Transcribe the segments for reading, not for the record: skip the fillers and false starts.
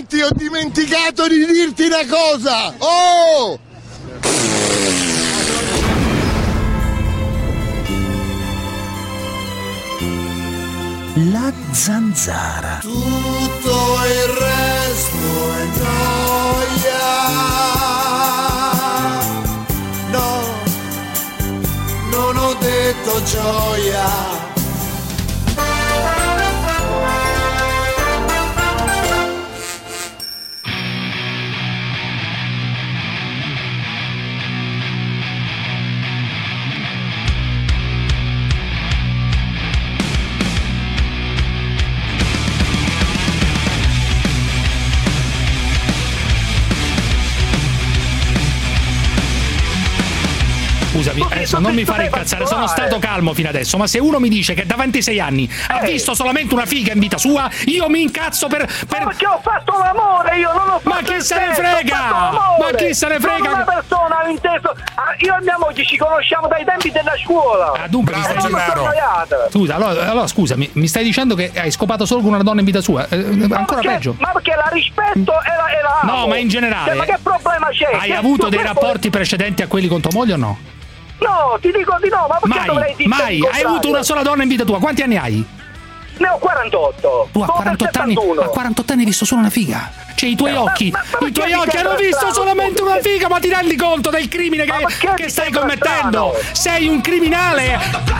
Senti, ho dimenticato di dirti una cosa! Oh! La zanzara. Tutto il resto è gioia. No, non ho detto gioia. Scusami, adesso non mi fare incazzare, sono stato calmo fino adesso, ma se uno mi dice che da 26 anni ha visto solamente una figa in vita sua, io mi incazzo per... Ma perché ho fatto l'amore, io non ho fatto Ma chi se ne frega? Ma chi se ne frega? Sono una persona inteso. Io e mia moglie ci conosciamo dai tempi della scuola. Ah, dunque, scusa, allora scusami, mi stai dicendo che hai scopato solo con una donna in vita sua? Ancora peggio. Ma perché la rispetto e la amo. No, ma in generale. Ma che problema c'è? Hai avuto dei rapporti precedenti a quelli con tua moglie o no? No, ti dico di no, ma perché dovrei dire? Mai, hai avuto una sola donna in vita tua, quanti anni hai? Ne ho 48. Tu a 48 anni hai visto solo una figa? Cioè i tuoi occhi hanno visto solamente una figa, ma ti rendi conto del crimine che stai commettendo? Sei un criminale!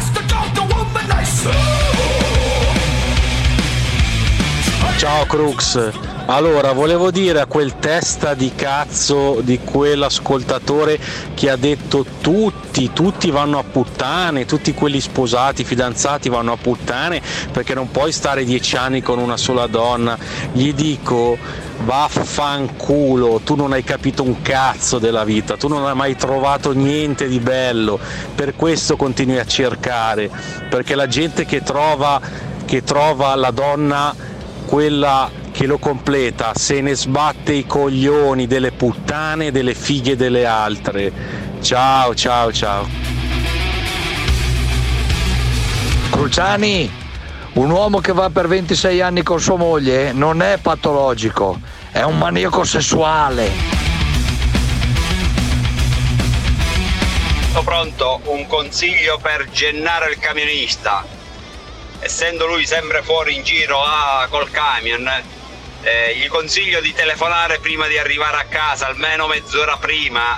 Ciao Crux, allora volevo dire a quel testa di cazzo di quell'ascoltatore che ha detto tutti vanno a puttane, tutti quelli sposati, fidanzati vanno a puttane perché non puoi stare 10 anni con una sola donna, gli dico vaffanculo, tu non hai capito un cazzo della vita, tu non hai mai trovato niente di bello, per questo continui a cercare, perché la gente che trova la donna, quella che lo completa, se ne sbatte i coglioni delle puttane, delle fighe delle altre. Ciao. Cruciani, un uomo che va per 26 anni con sua moglie non è patologico, è un maniaco sessuale. Pronto, un consiglio per Gennaro il camionista. Essendo lui sempre fuori in giro col camion, gli consiglio di telefonare prima di arrivare a casa, almeno mezz'ora prima.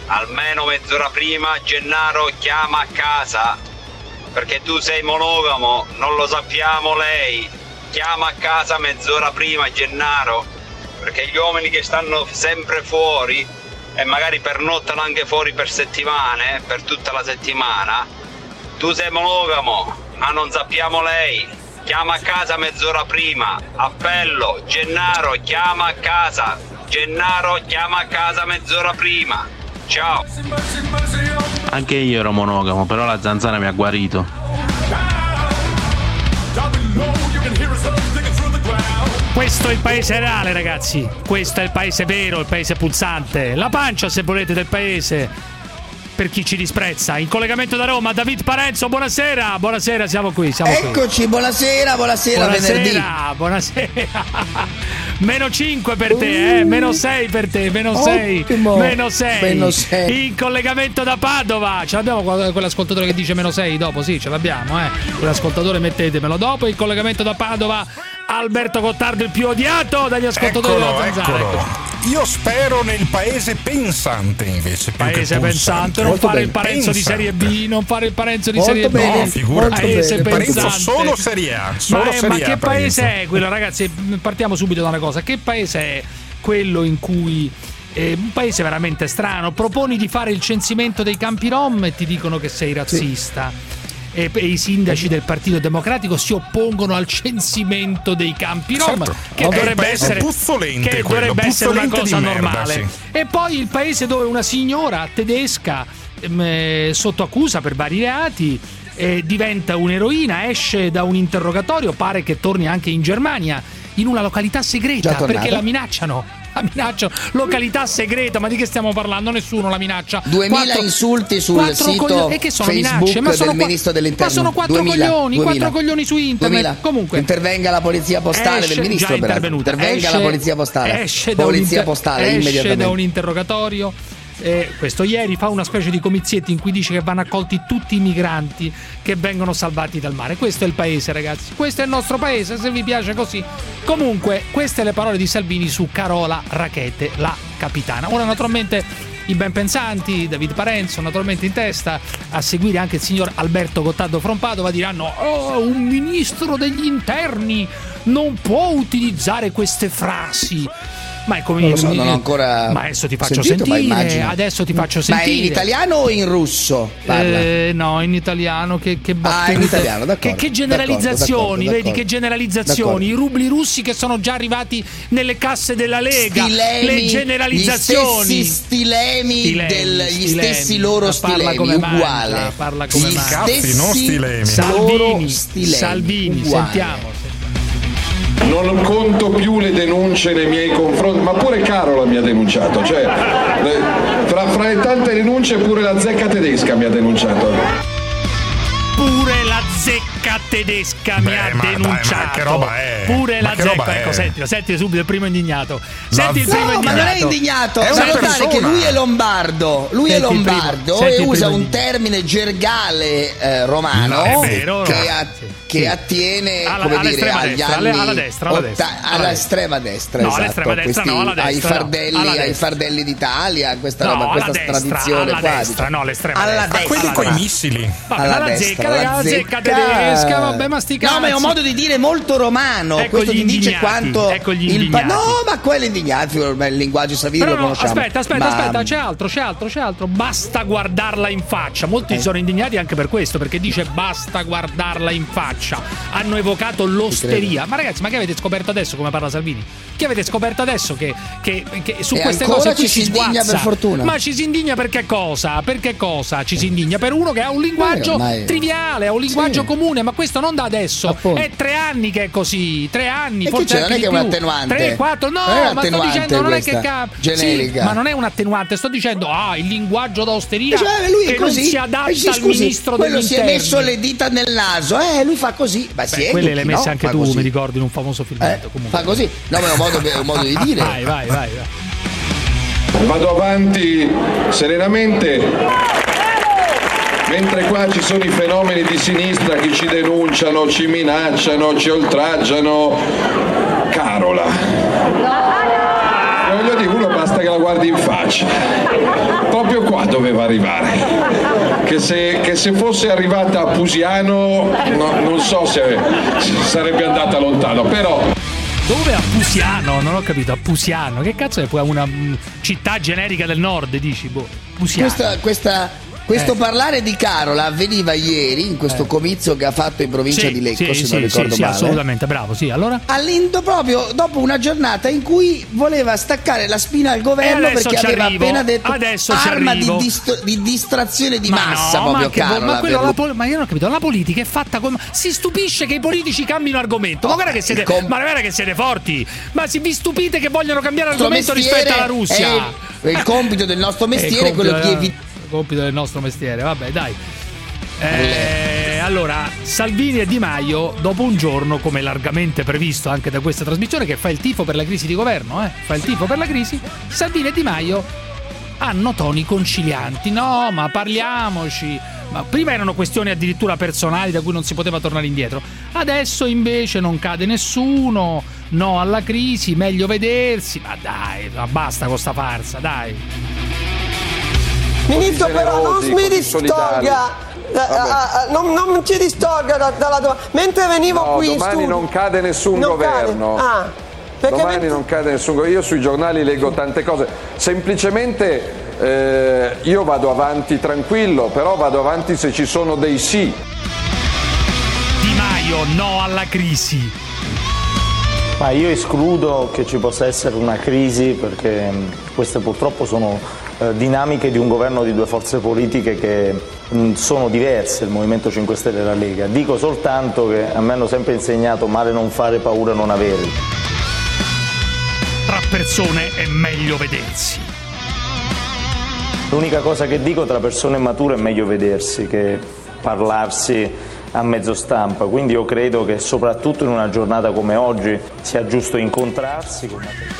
Gennaro, chiama a casa, perché tu sei monogamo, non lo sappiamo lei. Chiama a casa mezz'ora prima, Gennaro, perché gli uomini che stanno sempre fuori e magari pernottano anche fuori per settimane, per tutta la settimana, tu sei monogamo, ma non sappiamo lei. Chiama a casa mezz'ora prima. Appello, Gennaro, chiama a casa. Gennaro, chiama a casa mezz'ora prima. Ciao. Anche io ero monogamo, però la zanzara mi ha guarito. Questo è il paese reale, ragazzi. Questo è il paese vero, il paese pulsante. La pancia, se volete, del paese. Per chi ci disprezza. In collegamento da Roma, David Parenzo, buonasera. Buonasera, siamo qui. Eccoci, buonasera venerdì. Buonasera. Meno 5 per te, meno 6 per te, meno 6. Meno 6. In collegamento da Padova. Ce l'abbiamo quell'ascoltatore che dice meno 6 dopo? Sì, ce l'abbiamo, Quell'ascoltatore mettetemelo dopo. In collegamento da Padova, Alberto Gottardo, il più odiato dagli ascoltatori della zanzara. Io spero nel paese pensante invece. Paese pensante, non fare il Parenzo di Serie B, non fare il Parenzo di Serie B. No, figurati. Paese Parenzo solo Serie A. Ma che paese è quello, ragazzi? Partiamo subito da una cosa. Che paese è quello in cui un paese veramente strano, proponi di fare il censimento dei campi rom e ti dicono che sei razzista? E i sindaci del Partito Democratico si oppongono al censimento dei campi rom, che dovrebbe essere una cosa normale. Sì. E poi il paese dove una signora tedesca sotto accusa per vari reati diventa un'eroina, esce da un interrogatorio, pare che torni anche in Germania, in una località segreta perché la minacciano. La minaccia, località segreta, ma di che stiamo parlando? Nessuno la minaccia. 2000 insulti sul sito e che sono Facebook minacce? del ministro dell'interno. Ma sono 4 coglioni su internet. 2000. Comunque intervenga la polizia postale del ministro, intervenga la polizia postale. Esce immediatamente da un interrogatorio. Questo ieri fa una specie di comizietti in cui dice che vanno accolti tutti i migranti che vengono salvati dal mare. Questo è il paese, ragazzi, questo è il nostro paese, se vi piace così. Comunque, queste le parole di Salvini su Carola Rackete, la capitana. Ora naturalmente i ben pensanti, David Parenzo naturalmente in testa, a seguire anche il signor Alberto Gottardo Fronpadova, diranno: un ministro degli interni non può utilizzare queste frasi. Ma è come non lo so, non ho ancora ma adesso ti faccio sentire. Ma è in italiano o in russo? No, in italiano. Che battute, in italiano, d'accordo. Che generalizzazioni, d'accordo. Vedi che generalizzazioni. I rubli russi che sono già arrivati nelle casse della Lega. Le generalizzazioni. Gli stessi loro stilemi, uguale. Parla come Cazzi, non stilemi. Salvini, sentiamo. Non conto più le denunce nei miei confronti, ma pure Carola mi ha denunciato, cioè fra le tante denunce pure la zecca tedesca mi ha denunciato. Pure la zecca tedesca mi ha denunciato. Ma che roba è? Pure la zecca. Ecco, senti subito il primo indignato. Senti il primo indignato. Ma non è indignato, sa notare che lui è lombardo. E usa un termine gergale romano che attiene alla estrema destra, ai fardelli d'Italia, questa tradizione qua. Alla destra. Quelli con i missili. La zecca tedesca, vabbè, ma sti cazzi. No, ma è un modo di dire molto romano. Questo ti dice quanto no, ma quello indignati, il linguaggio Salvini lo conosciamo. Aspetta, c'è altro. Basta guardarla in faccia. Molti sono indignati anche per questo, perché dice basta guardarla in faccia. Hanno evocato l'osteria. Ma ragazzi, ma che avete scoperto adesso come parla Salvini? Che avete scoperto adesso che su queste cose qui si indigna, per fortuna. Ma ci si indigna per che cosa? Ci si indigna per uno che ha un linguaggio triviale, ha un linguaggio comune, ma questo non da adesso. È 3 anni che è così, 3 anni, e forse non è che è un attenuante. 3, 4, no, ma sto dicendo non è che generica. Sì, ma non è un attenuante, sto dicendo il linguaggio da osteria lui è che così, non si adatta al ministro degli interni. Si è messo le dita nel naso, lui fa così. Ma quelle le hai messe anche tu, mi ricordi, in un famoso filmetto. Fa così. No, ma è un modo di dire. Vai. Vado avanti serenamente, mentre qua ci sono i fenomeni di sinistra che ci denunciano, ci minacciano, ci oltraggiano. Carola, voglio dire, uno basta che la guardi in faccia, proprio qua doveva arrivare, che se fosse arrivata a Pusiano non so se sarebbe andata lontano, però. Dove a Pusiano? Non ho capito, a Pusiano. Che cazzo è una città generica del nord, dici? Pusiano. Questo parlare di Carola avveniva ieri in questo comizio che ha fatto in provincia di Lecco, se non ricordo male. Assolutamente, bravo, allora? Proprio dopo una giornata in cui voleva staccare la spina al governo perché aveva appena detto arma di distrazione di massa, proprio Carola. Ma io non ho capito, la politica è fatta come... Si stupisce che i politici cambino argomento, ma guarda che siete forti, ma vi stupite che vogliono cambiare argomento rispetto alla Russia. Il compito del nostro mestiere è quello di evitare. Compito del nostro mestiere, vabbè, dai. Allora, Salvini e Di Maio, dopo un giorno, come largamente previsto anche da questa trasmissione, che fa il tifo per la crisi di governo, fa il tifo per la crisi, Salvini e Di Maio hanno toni concilianti. No, ma parliamoci. Ma prima erano questioni addirittura personali da cui non si poteva tornare indietro. Adesso invece non cade nessuno, no alla crisi, meglio vedersi. Ma dai, basta con sta farsa, dai. Ministro, però non mi distolga, non ci distolga dalla domanda. Mentre venivo qui in studio, domani non cade nessun governo. Domani non cade nessun governo. Io sui giornali leggo tante cose. Semplicemente io vado avanti tranquillo, però vado avanti se ci sono dei sì. Di Maio, no alla crisi. Ma io escludo che ci possa essere una crisi, perché queste purtroppo sono dinamiche di un governo di 2 forze politiche che sono diverse, il Movimento 5 Stelle e la Lega. Dico soltanto che a me hanno sempre insegnato male non fare, paura non avere. Tra persone è meglio vedersi. L'unica cosa che dico, tra persone mature è meglio vedersi che parlarsi a mezzo stampa, quindi io credo che soprattutto in una giornata come oggi sia giusto incontrarsi.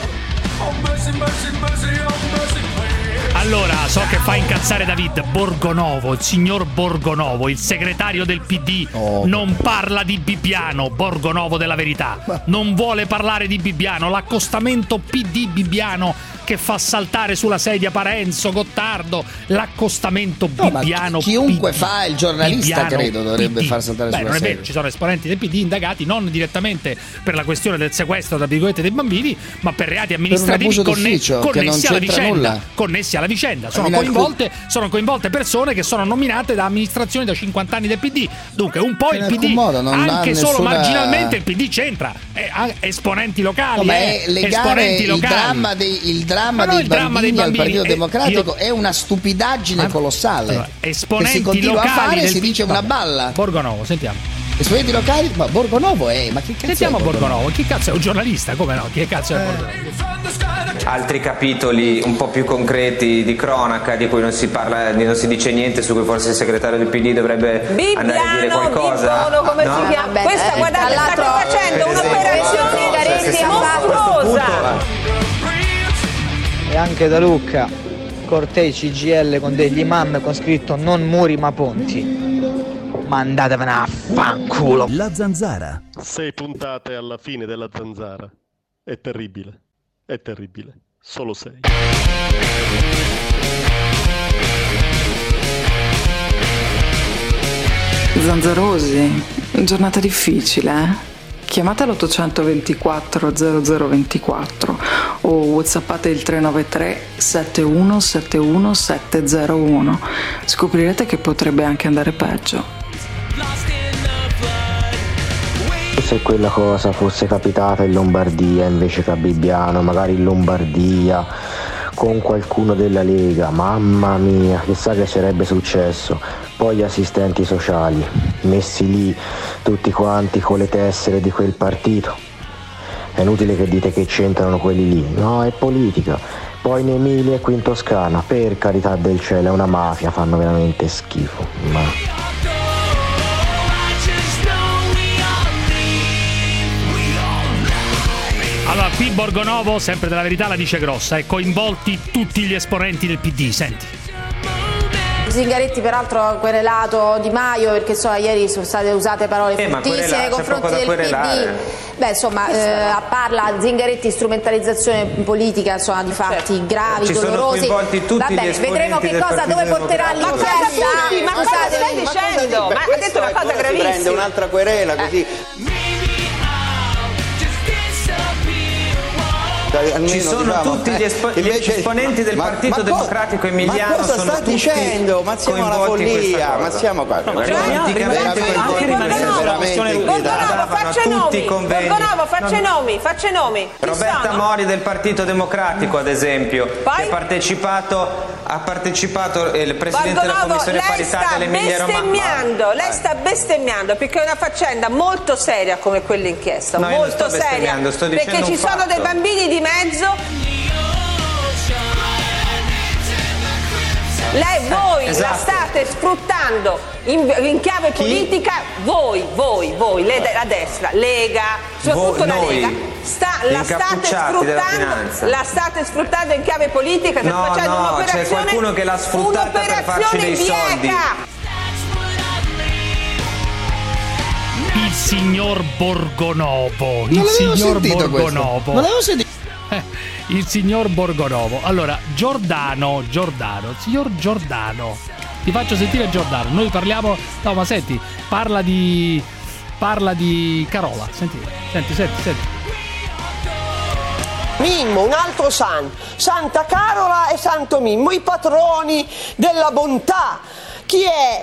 Allora, so che fa incazzare David. Borgonovo, il signor Borgonovo, il segretario del PD, non parla di Bibbiano. Borgonovo della Verità non vuole parlare di Bibbiano. L'accostamento PD Bibbiano che fa saltare sulla sedia Parenzo, Gottardo, l'accostamento Bibbiano. Chiunque PD, fa il giornalista, Bibbiano, credo, dovrebbe PD. far saltare sulla non è sedia. vero, ci sono esponenti del PD indagati non direttamente per la questione del sequestro, tra virgolette, dei bambini, ma per reati amministrativi connessi alla vicenda. Nulla. Connessi alla vicenda. Sono coinvolte persone che sono nominate da amministrazioni da 50 anni del PD. Dunque, un po' il PD, anche solo marginalmente il PD c'entra. Esponenti locali, esponenti locali. Il dramma dei bambini al Partito Democratico è una stupidaggine colossale. Allora, esponenti che si continua locali a fare, del si dice una balla. Borgonovo, sentiamo. Esponenti locali, ma Borgonovo è, ma che cazzo sentiamo è Borgonovo? Chi cazzo è? Un giornalista, come no? Chi cazzo è Borgonovo? Altri capitoli un po' più concreti di cronaca di cui non si parla, non si dice niente, su cui forse il segretario del PD dovrebbe andare a dire qualcosa. Bibbiano, come si chiama? Questa, guardate, state facendo un'operazione mostruosa. E anche da Lucca, cortei CGL con degli imam con scritto non muri ma ponti. Ma andatevene a fanculo. La Zanzara. 6 puntate alla fine della Zanzara. È terribile. È terribile. Solo 6. Zanzarosi, giornata difficile, eh? Chiamate l'824 0024 o whatsappate il 393 7171 701. Scoprirete che potrebbe anche andare peggio. Se quella cosa fosse capitata in Lombardia invece che a Bibbiano, magari in Lombardia con qualcuno della Lega, mamma mia, chissà che sarebbe successo. Poi gli assistenti sociali, messi lì tutti quanti con le tessere di quel partito. È inutile che dite che c'entrano quelli lì, no, è politica. Poi in Emilia e qui in Toscana, per carità del cielo, è una mafia, fanno veramente schifo. Ma... Allora, qui Borgonovo, sempre della Verità, la dice grossa, coinvolti tutti gli esponenti del PD, senti. Zingaretti peraltro ha querelato Di Maio perché insomma ieri sono state usate parole fortissime nei confronti del PD. Beh, insomma, parla Zingaretti strumentalizzazione politica, insomma, di fatti gravi, dolorosi. Va bene, vedremo che cosa, dove porterà l'inchiesta. Ma cosa stai dicendo? Ma ha detto una cosa gravissima. Prende un'altra querela così. Ci sono tutti gli esponenti del Partito Democratico emiliano. Ma cosa sta dicendo? Ma siamo alla follia, ma siamo qua. Borgonovo, faccia i nomi. Roberta Mori del Partito Democratico, ad esempio, che ha partecipato il presidente della commissione paritaria dell'Emilia Romagna. Lei sta bestemmiando perché è una faccenda molto seria come quell'inchiesta, molto seria, perché ci sono dei bambini di mezzo. Voi la state sfruttando in chiave politica, voi, la destra, Lega, soprattutto la Lega, la state sfruttando in chiave politica, facendo un'operazione, c'è qualcuno che l'ha sfruttata per farci dei soldi. Il signor Borgonovo, Non l'avevo sentito. Il signor Borgonovo. Allora, Giordano, il signor Giordano. Ti faccio sentire Giordano. Noi parliamo. No, ma senti, parla di Carola. Senti. Mimmo, un altro Santa Carola e Santo Mimmo, i patroni della bontà. Chi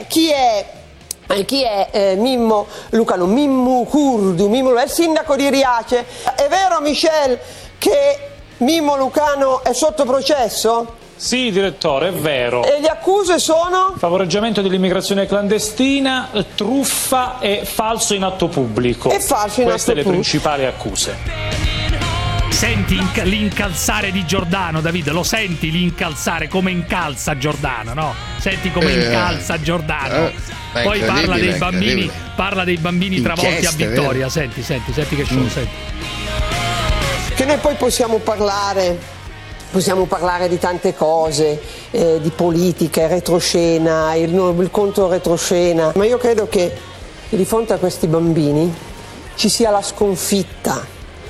è Mimmo Lucano? Mimmo Curdu, è il sindaco di Riace. È vero, Michel, che Mimmo Lucano è sotto processo? Sì, direttore, è vero. E le accuse sono? Favoreggiamento dell'immigrazione clandestina, truffa e falso in atto pubblico. Queste le principali accuse. Senti l'incalzare di Giordano, Davide, lo senti l'incalzare come incalza Giordano, no? Senti come incalza Giordano. Poi parla dei bambini travolti a Vittoria. Senti che show, senti. Che noi poi possiamo parlare di tante cose, di politica, retroscena, il conto retroscena, ma io credo che di fronte a questi bambini ci sia la sconfitta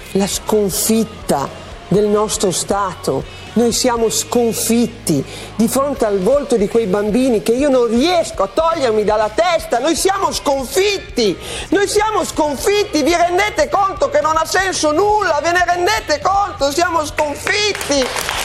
del nostro Stato. Noi siamo sconfitti di fronte al volto di quei bambini che io non riesco a togliermi dalla testa. Noi siamo sconfitti, vi rendete conto che non ha senso nulla, ve ne rendete conto? Siamo sconfitti.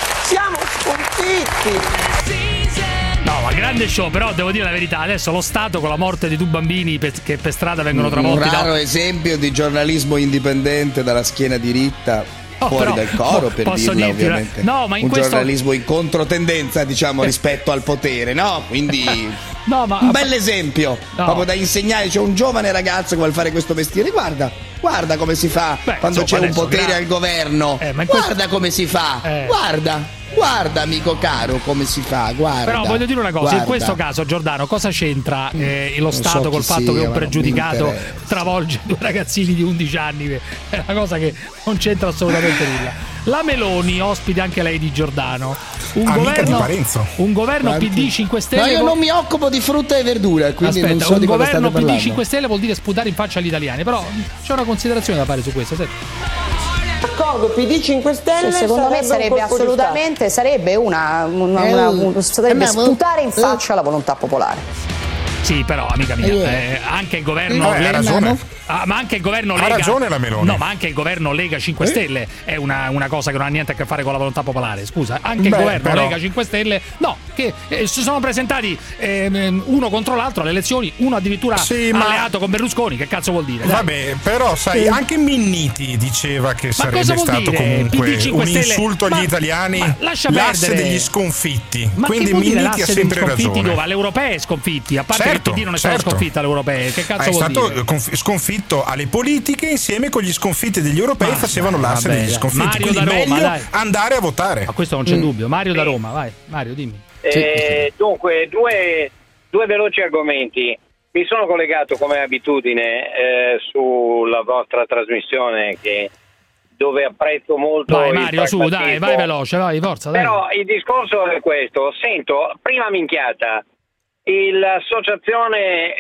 No, ma grande show, però devo dire la verità, adesso lo Stato con la morte di 2 bambini che per strada vengono travolti. Un raro esempio di giornalismo indipendente dalla schiena diritta, fuori dal coro, per dirla ovviamente. No, ma in giornalismo in controtendenza, diciamo, rispetto al potere, no? Quindi un bel esempio, proprio da insegnare. C'è un giovane ragazzo che vuole fare questo mestiere, guarda come si fa quando c'è un potere al governo, guarda come si fa, guarda amico caro come si fa, guarda. Però voglio dire una cosa, in questo caso Giordano cosa c'entra lo Stato col fatto che un pregiudicato travolge 2 ragazzini di 11 anni? È una cosa che non c'entra assolutamente nulla. La Meloni, ospite anche lei di Giordano, un governo PD 5 Stelle. No, io non mi occupo di frutta e verdura, quindi non so di cosa state parlando. Un governo PD 5 Stelle vuol dire sputare in faccia agli italiani, però c'è una considerazione da fare su questo. D'accordo, PD 5 Stelle secondo me sarebbe assolutamente sarebbe sputare in faccia la volontà popolare. Sì, però amica mia, anche il governo ma anche il governo Lega. Ha ragione la Meloni. No, ma anche il governo Lega 5 Stelle è una cosa che non ha niente a che fare con la volontà popolare. Scusa, anche il governo Lega 5 Stelle che si sono presentati uno contro l'altro alle elezioni, uno addirittura alleato con Berlusconi. Che cazzo vuol dire? Vabbè, però sai, anche Minniti diceva che sarebbe stato comunque un insulto agli italiani, l'asse degli sconfitti. Ma quindi Minniti ha sempre ragione. Dove? Alle europee sconfitti, a parte che il PD non è stato sconfitto alle europee. Che cazzo vuol dire? È stato sconfitto alle politiche insieme con gli sconfitti degli europei, facevano l'asse degli sconfitti. Mario quindi da Roma, meglio andare a votare. Ma questo non c'è dubbio. Mario da Roma, vai. Mario, dimmi. Dunque, due veloci argomenti. Mi sono collegato come abitudine sulla vostra trasmissione dove apprezzo molto. Vai Mario, su, dai, vai veloce, vai, forza. Dai. Però il discorso è questo: sento, prima minchiata, l'associazione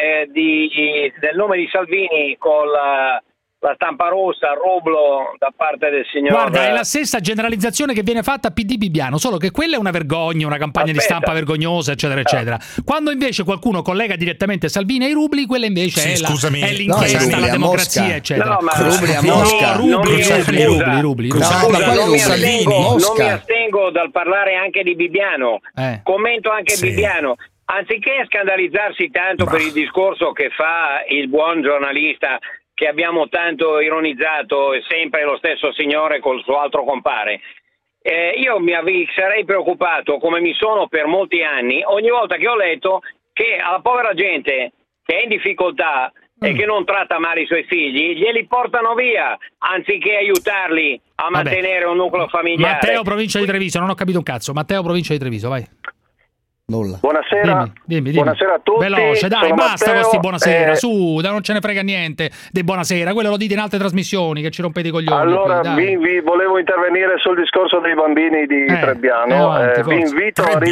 del nome di Salvini con la stampa rossa, rublo da parte del signor. Guarda, è la stessa generalizzazione che viene fatta a PD Bibbiano, solo che quella è una vergogna, una campagna di stampa vergognosa, eccetera, eccetera. Quando invece qualcuno collega direttamente Salvini ai rubli, quella invece è l'inchiesta, la democrazia, eccetera. No, ma rubli a Mosca. Rubli. Non mi astengo dal parlare anche di Bibbiano. Commento anche Bibbiano. Anziché scandalizzarsi tanto per il discorso che fa il buon giornalista che abbiamo tanto ironizzato, è sempre lo stesso signore col suo altro compare, io mi sarei preoccupato, come mi sono per molti anni, ogni volta che ho letto che alla povera gente che è in difficoltà e che non tratta male i suoi figli, glieli portano via, anziché aiutarli a mantenere un nucleo familiare. Matteo, provincia di Treviso, non ho capito un cazzo. Matteo, provincia di Treviso, vai. Nulla. Buonasera. Dimmi. Buonasera a tutti. Veloce, dai, sono basta Matteo, con sti buonasera, su, non ce ne frega niente di buonasera, quello lo dite in altre trasmissioni che ci rompete i coglioni. Allora, vi volevo intervenire sul discorso dei bambini di Trebbiano. Vi invito a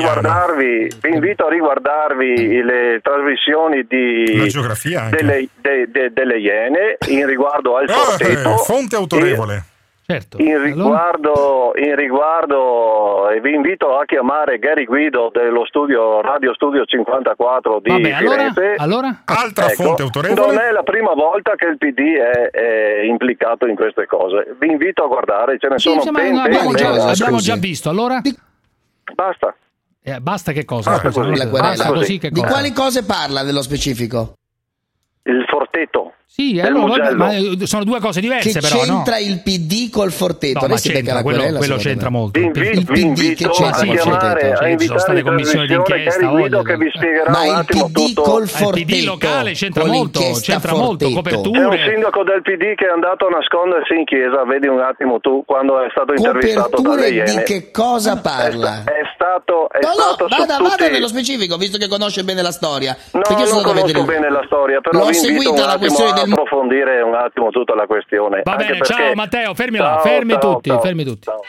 riguardarvi le trasmissioni la geografia delle Iene in riguardo al Forteto. Fonte autorevole. Certo. In riguardo vi invito a chiamare Gary Guido dello Radio Studio 54 di Firenze. Allora? Altra fonte autorevole. Non è la prima volta che il PD è implicato in queste cose. Vi invito a guardare, ce ne sono abbiamo già visto. Allora? Basta. Basta che cosa? Di quali cose parla nello specifico? Il Forteto. Sì, allora, ma sono due cose diverse, che però. C'entra il PD col Forteto? No, ma c'entra, quello c'entra molto. Vi invito a chiamare, a invitare in trasmissione Cari Guido che vi spiegherà un attimo tutto. Col Forteto, il PD locale c'entra molto, coperture. C'è un sindaco del PD che è andato a nascondersi in chiesa, vedi un attimo tu, quando è stato intervistato dalle Iene. Di che cosa parla? È stato vada nello specifico, visto che conosce bene la storia. No, non conosco bene la storia, però vi invito un attimo a approfondire un attimo tutta la questione. Va bene, ciao Matteo, fermi tutti. Ciao.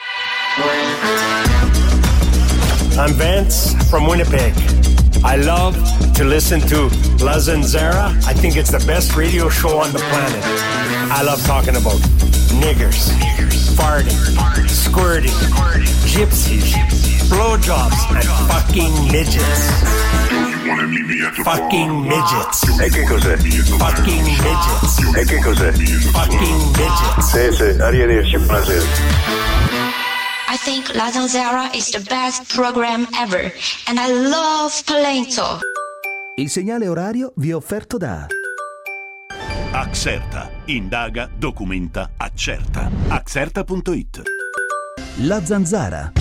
I'm Vance from Winnipeg. I love to listen to La Zanzara. I think it's the best radio show on the planet. I love talking about niggers, farting, squirting, gypsies, blowjobs, and fucking midgets. Fucking midgets. E che cos'è? Fucking midgets. E che cos'è? Fucking midgets. Sì, arrivederci, buonasera. I think La Zanzara is the best program ever and I love Polento. Il segnale orario vi è offerto da Axerta. Indaga, documenta, accerta. Axerta.it. La Zanzara.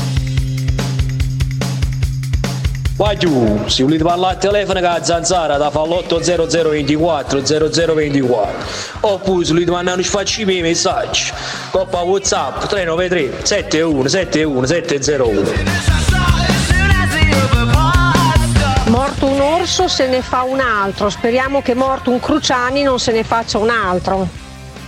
Vai giù, se volete parlare al telefono con la Zanzara da fa l'80024 0024 oppure se volete mandare un sfacci i messaggi coppa WhatsApp 393 7171 701. Morto un orso se ne fa un altro, speriamo che morto un Cruciani non se ne faccia un altro.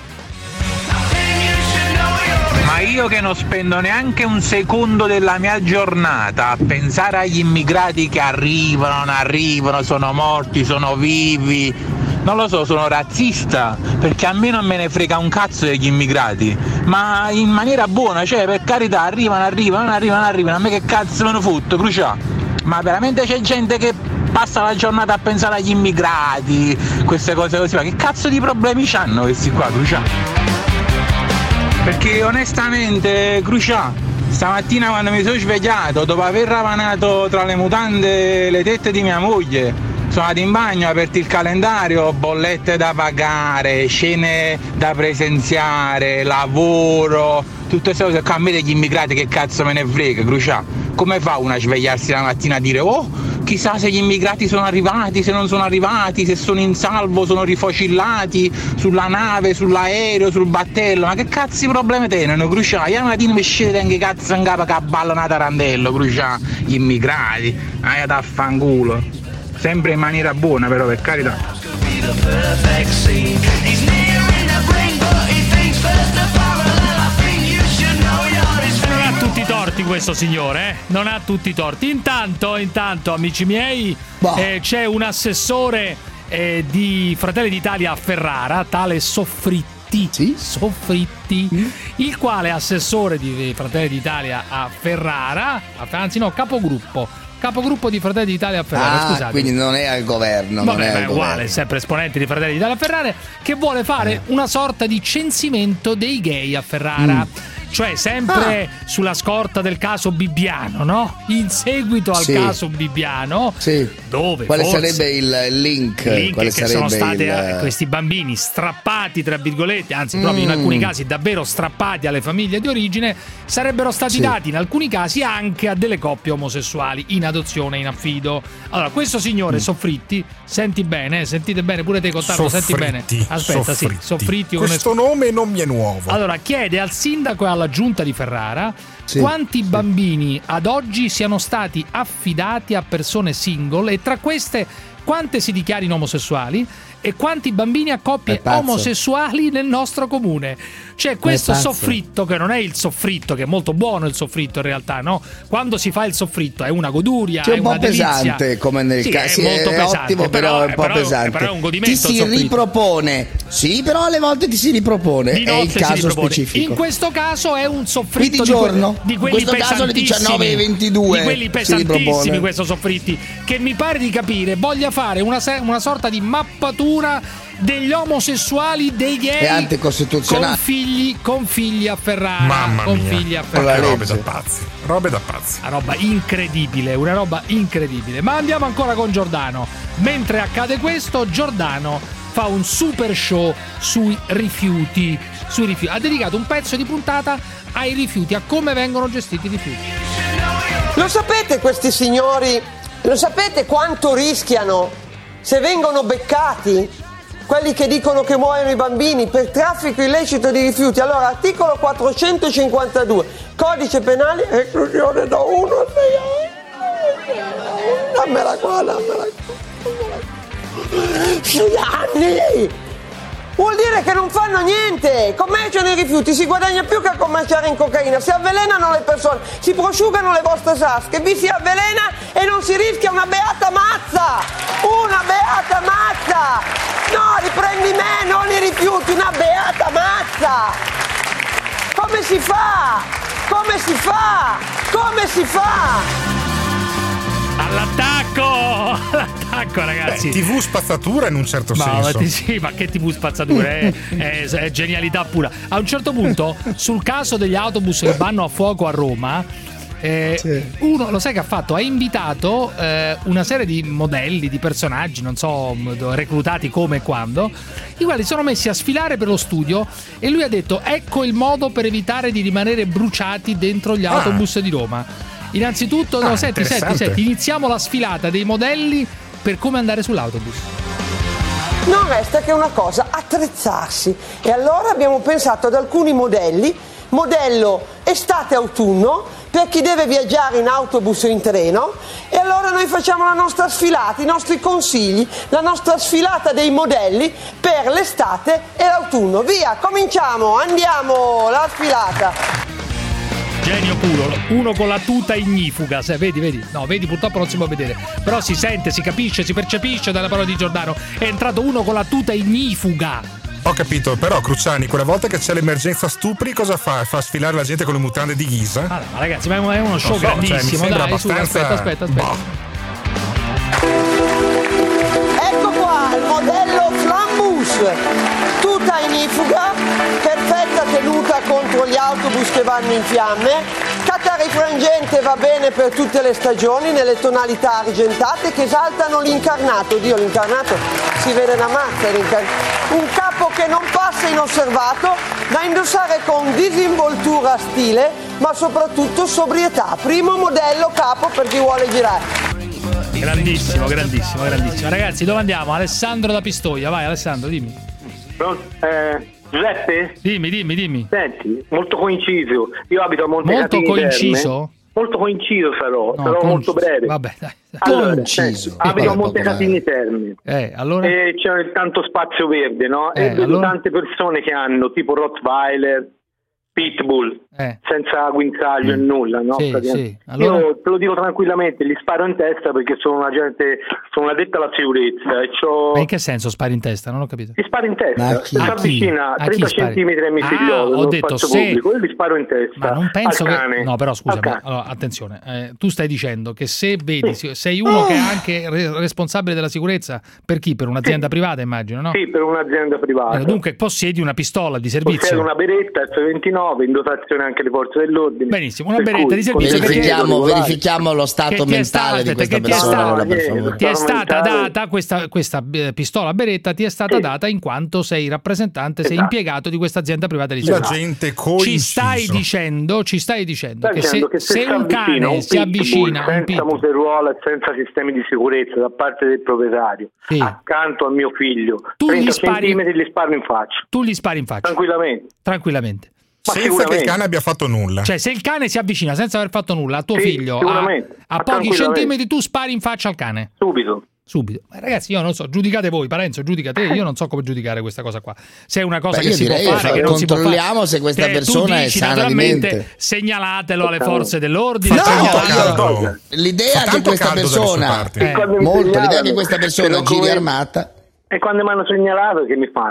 Ma io che non spendo neanche un secondo della mia giornata a pensare agli immigrati che arrivano, non arrivano, sono morti, sono vivi, non lo so, sono razzista, perché a me non me ne frega un cazzo degli immigrati, ma in maniera buona, cioè per carità, arrivano, a me che cazzo me ne fotto, Crucià, ma veramente c'è gente che passa la giornata a pensare agli immigrati, queste cose così, ma che cazzo di problemi c'hanno questi qua, Crucià? Perché onestamente, Crucià, stamattina quando mi sono svegliato, dopo aver ravanato tra le mutande le tette di mia moglie, sono andato in bagno, ho aperto il calendario, bollette da pagare, scene da presenziare, lavoro, tutte queste cose qua. A me degli immigrati che cazzo me ne frega, Crucià? Come fa una a svegliarsi la mattina a dire chissà se gli immigrati sono arrivati, se non sono arrivati, se sono in salvo, sono rifocillati sulla nave, sull'aereo, sul battello, ma che cazzo di problemi tenono, Crucià? Io la mattina mi scende anche cazzo in capo che ballano a tarantello, Crucià, gli immigrati, da affanculo, sempre in maniera buona però, per carità. Tutti i torti questo signore, non ha tutti i torti. Intanto amici miei, c'è un assessore di Fratelli d'Italia a Ferrara, tale Soffritti, il quale assessore di Fratelli d'Italia a Ferrara, capogruppo di Fratelli d'Italia a Ferrara, scusate. Quindi non è al governo. Vabbè, è uguale, sempre esponente di Fratelli d'Italia a Ferrara, che vuole fare una sorta di censimento dei gay a Ferrara. Cioè sempre sulla scorta del caso Bibbiano, no? In seguito al caso Bibbiano, dove quale sarebbe il link? Quale che sono stati questi bambini strappati, tra virgolette, anzi proprio in alcuni casi davvero strappati alle famiglie di origine, sarebbero stati dati in alcuni casi anche a delle coppie omosessuali in adozione, in affido. Allora, questo signore Soffritti, sentite bene pure te, Cottardo, senti bene. Aspetta, Soffritti. Questo nome non mi è nuovo. Allora, chiede al sindaco e alla giunta di Ferrara quanti bambini ad oggi siano stati affidati a persone single e tra queste quante si dichiarino omosessuali e quanti bambini a coppie omosessuali nel nostro comune. C'è questo soffritto, che non è il soffritto, che è molto buono il soffritto in realtà, no? Quando si fa il soffritto è una goduria, è una delizia. Pesante, come nel caso, è molto pesante, ottimo, però è un po' pesante. Però è un godimento. Ti si ripropone, però alle volte ti si ripropone. È il caso specifico. In questo caso è un soffritto di giorno, di quelli in questo caso alle 19:22. Di quelli pesantissimi, questo soffritti, che mi pare di capire voglia fare una sorta di mappatura degli omosessuali, dei gay, è anticostituzionale, con figli a Ferrara. Mamma mia, figli a Ferrara. robe da pazzi. Una roba incredibile. Ma andiamo ancora con Giordano. Mentre accade questo, Giordano fa un super show sui rifiuti. Ha dedicato un pezzo di puntata ai rifiuti, a come vengono gestiti i rifiuti. Lo sapete questi signori? Lo sapete quanto rischiano se vengono beccati? Quelli che dicono che muoiono i bambini per traffico illecito di rifiuti. Allora, articolo 452, codice penale, reclusione da 1 a 6 anni. Dammela qua. 6 anni! Vuol dire che non fanno niente, commerciano i rifiuti, si guadagna più che a commerciare in cocaina, si avvelenano le persone, si prosciugano le vostre sasche, vi si avvelena e non si rischia una beata mazza! Una beata mazza! No, riprendi me, non i rifiuti, una beata mazza! Come si fa? Come si fa? Come si fa? All'attacco, ragazzi. TV spazzatura in un certo senso. Sì, ma che TV spazzatura? È genialità pura. A un certo punto, sul caso degli autobus che vanno a fuoco a Roma, uno, lo sai che ha fatto? Ha invitato una serie di modelli, di personaggi, non so, reclutati come e quando, i quali sono messi a sfilare per lo studio, e lui ha detto: ecco il modo per evitare di rimanere bruciati dentro gli autobus di Roma. Innanzitutto, senti, iniziamo la sfilata dei modelli per come andare sull'autobus. Non resta che una cosa, attrezzarsi. E allora abbiamo pensato ad alcuni modelli, modello estate-autunno, per chi deve viaggiare in autobus o in treno, e allora noi facciamo la nostra sfilata, i nostri consigli, la nostra sfilata dei modelli per l'estate e l'autunno. Via, cominciamo, andiamo, la sfilata. Genio puro, uno con la tuta ignifuga, vedi? No, vedi, purtroppo non si può vedere, però si sente, si capisce, si percepisce dalle parole di Giordano. È entrato uno con la tuta ignifuga. Ho capito, però Cruciani, quella volta che c'è l'emergenza stupri, cosa fa? Fa sfilare la gente con le mutande di Ghisa? Ma ragazzi, ma è uno show grandissimo, dai, abbastanza... aspetta. Ecco qua, il modello Flambus, tuta ignifuga, perfetta tenuta contro gli autobus che vanno in fiamme, catarifrangente, va bene per tutte le stagioni, nelle tonalità argentate che esaltano l'incarnato. Dio, l'incarnato si vede una mazza, un capo che non passa inosservato, da indossare con disinvoltura, stile, ma soprattutto sobrietà. Primo modello capo per chi vuole girare. Grandissimo. Ragazzi, dove andiamo? Alessandro da Pistoia, vai Alessandro, dimmi. Giuseppe? Dimmi. Senti, molto coinciso. Io abito a Montecatini. Molto coinciso? Molto coinciso sarò molto breve. Vabbè, dai. Allora, abito a Montecatini Terme. Allora? E c'è tanto spazio verde, no? E vedo tante persone che hanno tipo Rottweiler, Pitbull, senza guinzaglio e nulla, no? Sì. Allora... Io te lo dico tranquillamente, li sparo in testa perché sono una detta alla sicurezza e Ma in che senso spari in testa? Non ho capito. Li sparo in testa, si avvicina 30 centimetri ai miei figlioli, ho detto pubblico, e li sparo in testa. Ma non penso che... No, però scusa, allora, attenzione, tu stai dicendo che se vedi, sei uno che è anche responsabile della sicurezza, per chi? Per un'azienda privata, immagino, no? Sì, per un'azienda privata. Dunque possiedi una pistola di servizio. Possiedo una Beretta F29 in dotazione anche le forze dell'ordine. Benissimo, una beretta di servizio. Verifichiamo lo stato mentale di questa persona. Ti è stata data questa pistola beretta, ti è stata data in quanto sei rappresentante, sei impiegato di questa azienda privata di servizio. Gente ci stai dicendo che se un cane si avvicina senza museruola e senza sistemi di sicurezza da parte del proprietario accanto a mio figlio, 30 centimetri li sparo in faccia. Tu gli spari in faccia? Tranquillamente. Senza che il cane abbia fatto nulla. Cioè, se il cane si avvicina senza aver fatto nulla a tuo figlio a pochi centimetri, tu spari in faccia al cane. Subito. Ma ragazzi, io non so, giudicate voi, Parenzo, giudica te, io non so come giudicare questa cosa qua. Se è una cosa che si può fare, che non si può fare. Controlliamo se questa persona è sana di mente. Segnalatelo alle forze dell'ordine. L'idea che questa persona l'idea che questa persona giri armata. E quando mi hanno segnalato, che mi fanno?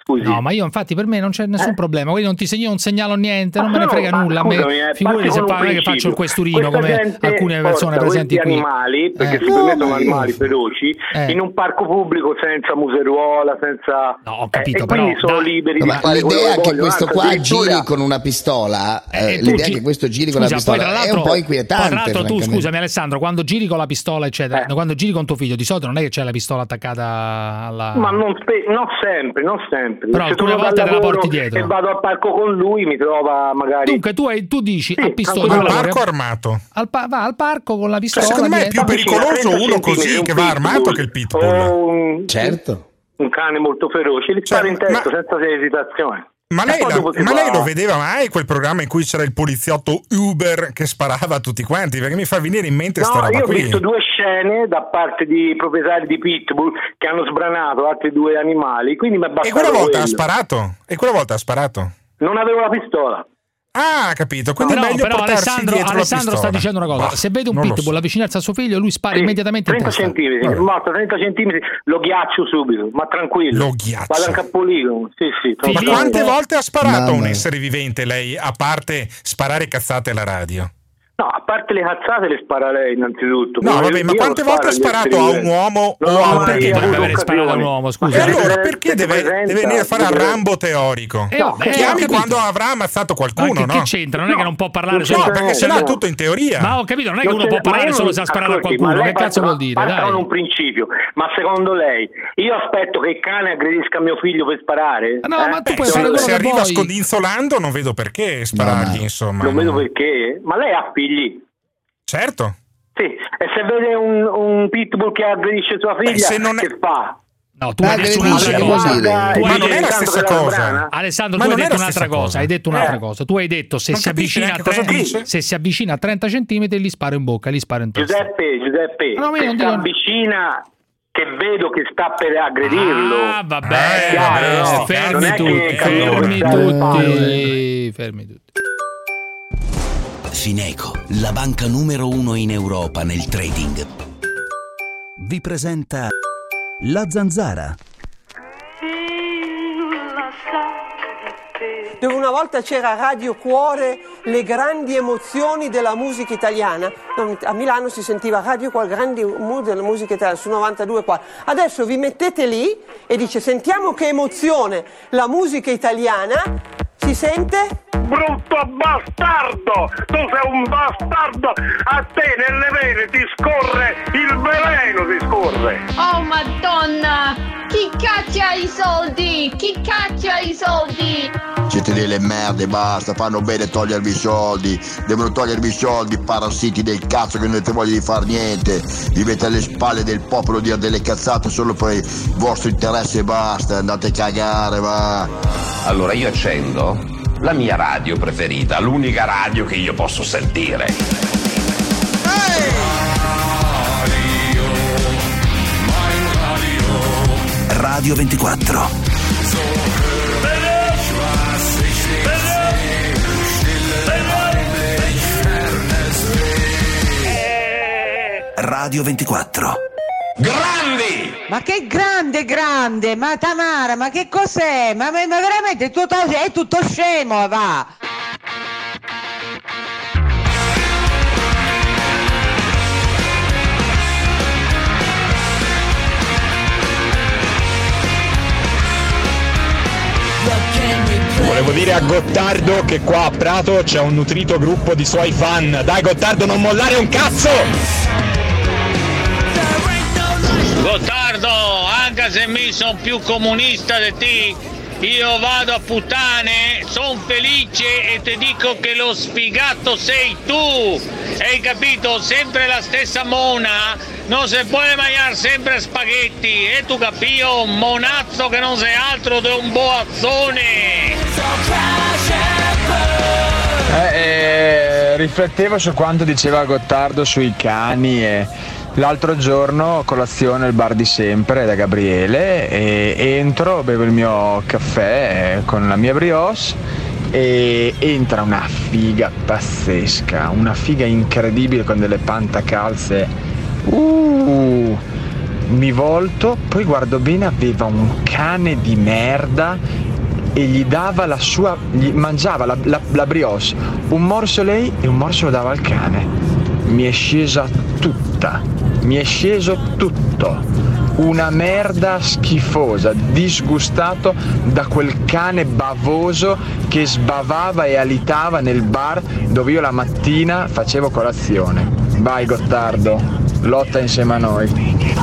Scusi. No, ma io infatti per me non c'è nessun problema, quindi non ti segnalo niente, non me ne frega nulla. Figurati se non è che faccio il questurino come alcune persone presenti qui. Animali, perché secondo me sono animali feroci, in un parco pubblico senza museruola, senza... No, ho capito, però... quindi sono liberi di fare l'idea che vogliono, questo qua giri con una pistola, l'idea che questo giri con una pistola è un po' inquietante. Tra l'altro tu, scusami Alessandro, quando giri con la pistola eccetera, quando giri con tuo figlio, di solito non è che c'è la pistola attaccata alla... Ma non sempre. Però alcune volte te la porti dietro. E vado al parco con lui, mi trova magari... Dunque tu dici a pistola... Al parco armato. Va al parco con la pistola. Secondo me è più pericoloso uno così che va armato che il pitbull. Certo. Un cane molto feroce, gli spara in testa senza esitazione. Ma lei lo vedeva mai quel programma in cui c'era il poliziotto Uber che sparava a tutti quanti? Perché mi fa venire in mente sta roba qui. Io ho visto 2 scene da parte di proprietari di pitbull che hanno sbranato altri 2 animali, quindi mi è bastato. E quella volta ha sparato? Non avevo la pistola. Ah, capito. Quindi è meglio portarsi dietro Alessandro sta dicendo una cosa. Se vede un pitbull avvicinarsi a suo figlio, lui spara immediatamente in testa. 30 centimetri, morto 30 centimetri, lo ghiaccio subito, ma tranquillo. Lo ghiaccio. Vado anche a pulire. Sì. Ma quante volte ha sparato a un essere vivente lei, a parte sparare cazzate alla radio? No, a parte le cazzate le spara lei innanzitutto. No, vabbè, ma quante volte ha sparato a un uomo o a un perché dovrebbe avere sparato a un uomo, scusa? E allora perché deve venire a fare il Rambo teorico? Chiami quando avrà ammazzato qualcuno, no? Che c'entra? Non è che non può parlare solo... No, perché se no è tutto in teoria. Ma ho capito, non è che uno può parlare solo se ha sparato a qualcuno. Che cazzo vuol dire? Partono un principio. Ma secondo lei, io aspetto che il cane aggredisca mio figlio per sparare? No, ma tu puoi fare quello che se arriva scodinzolando non vedo perché sparargli, insomma. Non vedo perché. Ma lei ha figli? Certo. Sì, e se vede un pitbull che aggredisce sua figlia, che fa? No, tu hai detto un'altra cosa. Ma non è la stessa cosa. Alessandro, tu hai detto un'altra cosa. Hai detto un'altra cosa. Tu hai detto se si avvicina a 30 centimetri gli sparo in bocca, gli sparo in testa. Giuseppe, se si avvicina che vedo che sta per aggredirlo. Ah, vabbè. Fermi tutti. Fineco, la banca numero 1 in Europa nel trading, vi presenta La Zanzara. Dove una volta c'era Radio Cuore, le grandi emozioni della musica italiana. A Milano si sentiva Radio Cuore, grandi della musica italiana, su 92 qua. Adesso vi mettete lì e dice: sentiamo che emozione la musica italiana. Si sente? Brutto bastardo! Tu sei un bastardo! A te nelle vene ti scorre il veleno, ti scorre! Oh Madonna! Chi caccia i soldi? Chi caccia i soldi? Siete delle merde, basta, fanno bene togliervi i soldi, devono togliervi i soldi, parassiti del cazzo che non avete voglia di far niente, vivete alle spalle del popolo, dire delle cazzate solo per il vostro interesse e basta, andate a cagare, va. Allora io accendo la mia radio preferita, l'unica radio che io posso sentire. Radio 24. Radio 24. Grandi! Ma che grande, ma Tamara, ma che cos'è? Ma veramente è tutto scemo, va! Volevo dire a Gottardo che qua a Prato c'è un nutrito gruppo di suoi fan. Dai Gottardo, non mollare un cazzo! Gottardo, anche se mi sono più comunista di te, io vado a puttane, son felice e ti dico che lo sfigato sei tu. Hai capito? Sempre la stessa mona, non si può mangiare sempre spaghetti. E tu capio, monazzo che non sei altro di un boazzone. Riflettevo su quanto diceva Gottardo sui cani e l'altro giorno colazione al bar di sempre da Gabriele e entro, bevo il mio caffè con la mia brioche e entra una figa pazzesca, una figa incredibile con delle pantacalze mi volto, poi guardo bene, aveva un cane di merda e gli dava mangiava la brioche, un morso lei e un morso lo dava al cane. Mi è scesa tutta, mi è sceso tutto. Una merda schifosa, disgustato da quel cane bavoso che sbavava e alitava nel bar dove io la mattina facevo colazione. Vai Gottardo, lotta insieme a noi.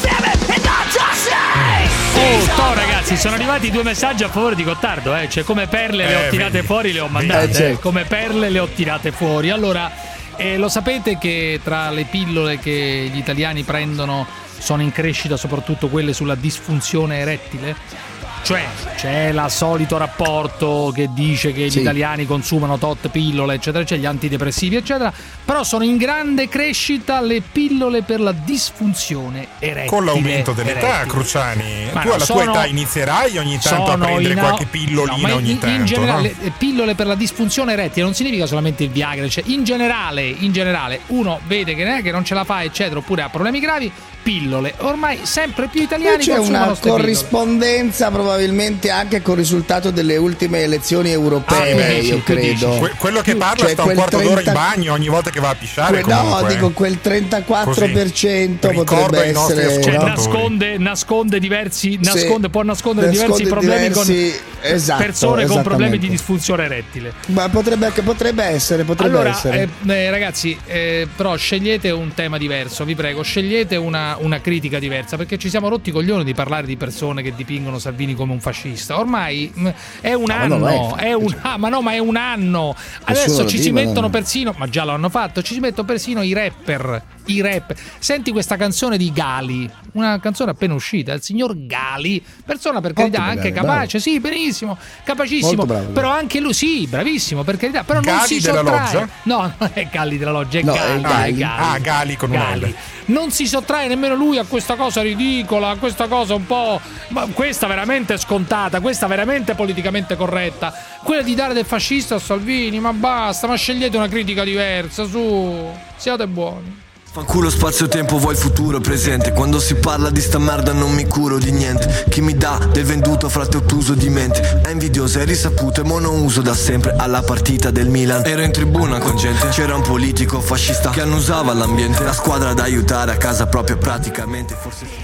Ragazzi, sono arrivati 2 messaggi a favore di Gottardo, cioè come perle le ho tirate fuori, le ho mandate, come perle le ho tirate fuori. Allora, lo sapete che tra le pillole che gli italiani prendono sono in crescita soprattutto quelle sulla disfunzione erettile? Cioè c'è il solito rapporto che dice che gli italiani consumano tot pillole eccetera, c'è gli antidepressivi eccetera, però sono in grande crescita le pillole per la disfunzione erettile. Con l'aumento dell'età, Cruciani, tu alla tua età inizierai ogni tanto a prendere qualche pillolina ogni tanto. In generale, no? Pillole per la disfunzione erettile non significa solamente il Viagra, cioè in generale uno vede che non ce la fa eccetera, oppure ha problemi gravi, pillole. Ormai sempre più italiani consumano queste pillole. C'è una corrispondenza probabilmente anche col risultato delle ultime elezioni europee, io credo. Quello che parla sta un quarto d'ora in bagno ogni volta che va a pisciare. No, dico quel 34% potrebbe essere. Cioè nasconde diversi, può nascondere diversi problemi con persone con problemi di disfunzione erettile. Ma potrebbe essere. Allora, ragazzi, però scegliete un tema diverso, vi prego, scegliete una critica diversa, perché ci siamo rotti i coglioni di parlare di persone che dipingono Salvini come un fascista. Ormai è un anno, è un anno. Adesso ci si mettono persino, ma già lo hanno fatto, ci si mettono persino i rapper. Senti questa canzone di Gali, una canzone appena uscita, il signor Gali, persona per carità anche capace, sì, benissimo, capacissimo, però anche lui sì, bravissimo, per carità, però Gali non si della sottrae. Loggia? No, non è Gali della Loggia, è Gali. Gali con un L. Non si sottrae nemmeno lui a questa cosa ridicola, a questa cosa un po', ma questa veramente scontata, questa veramente politicamente corretta, quella di dare del fascista a Salvini, ma basta, ma scegliete una critica diversa, su, siate buoni. Fanculo spazio-tempo, vuoi il futuro presente. Quando si parla di sta merda non mi curo di niente. Chi mi dà del venduto, frate, ottuso di mente. È invidioso, è risaputo e mo non uso da sempre. Alla partita del Milan ero in tribuna con gente. C'era un politico fascista che annusava l'ambiente. La squadra da aiutare a casa propria praticamente. Forse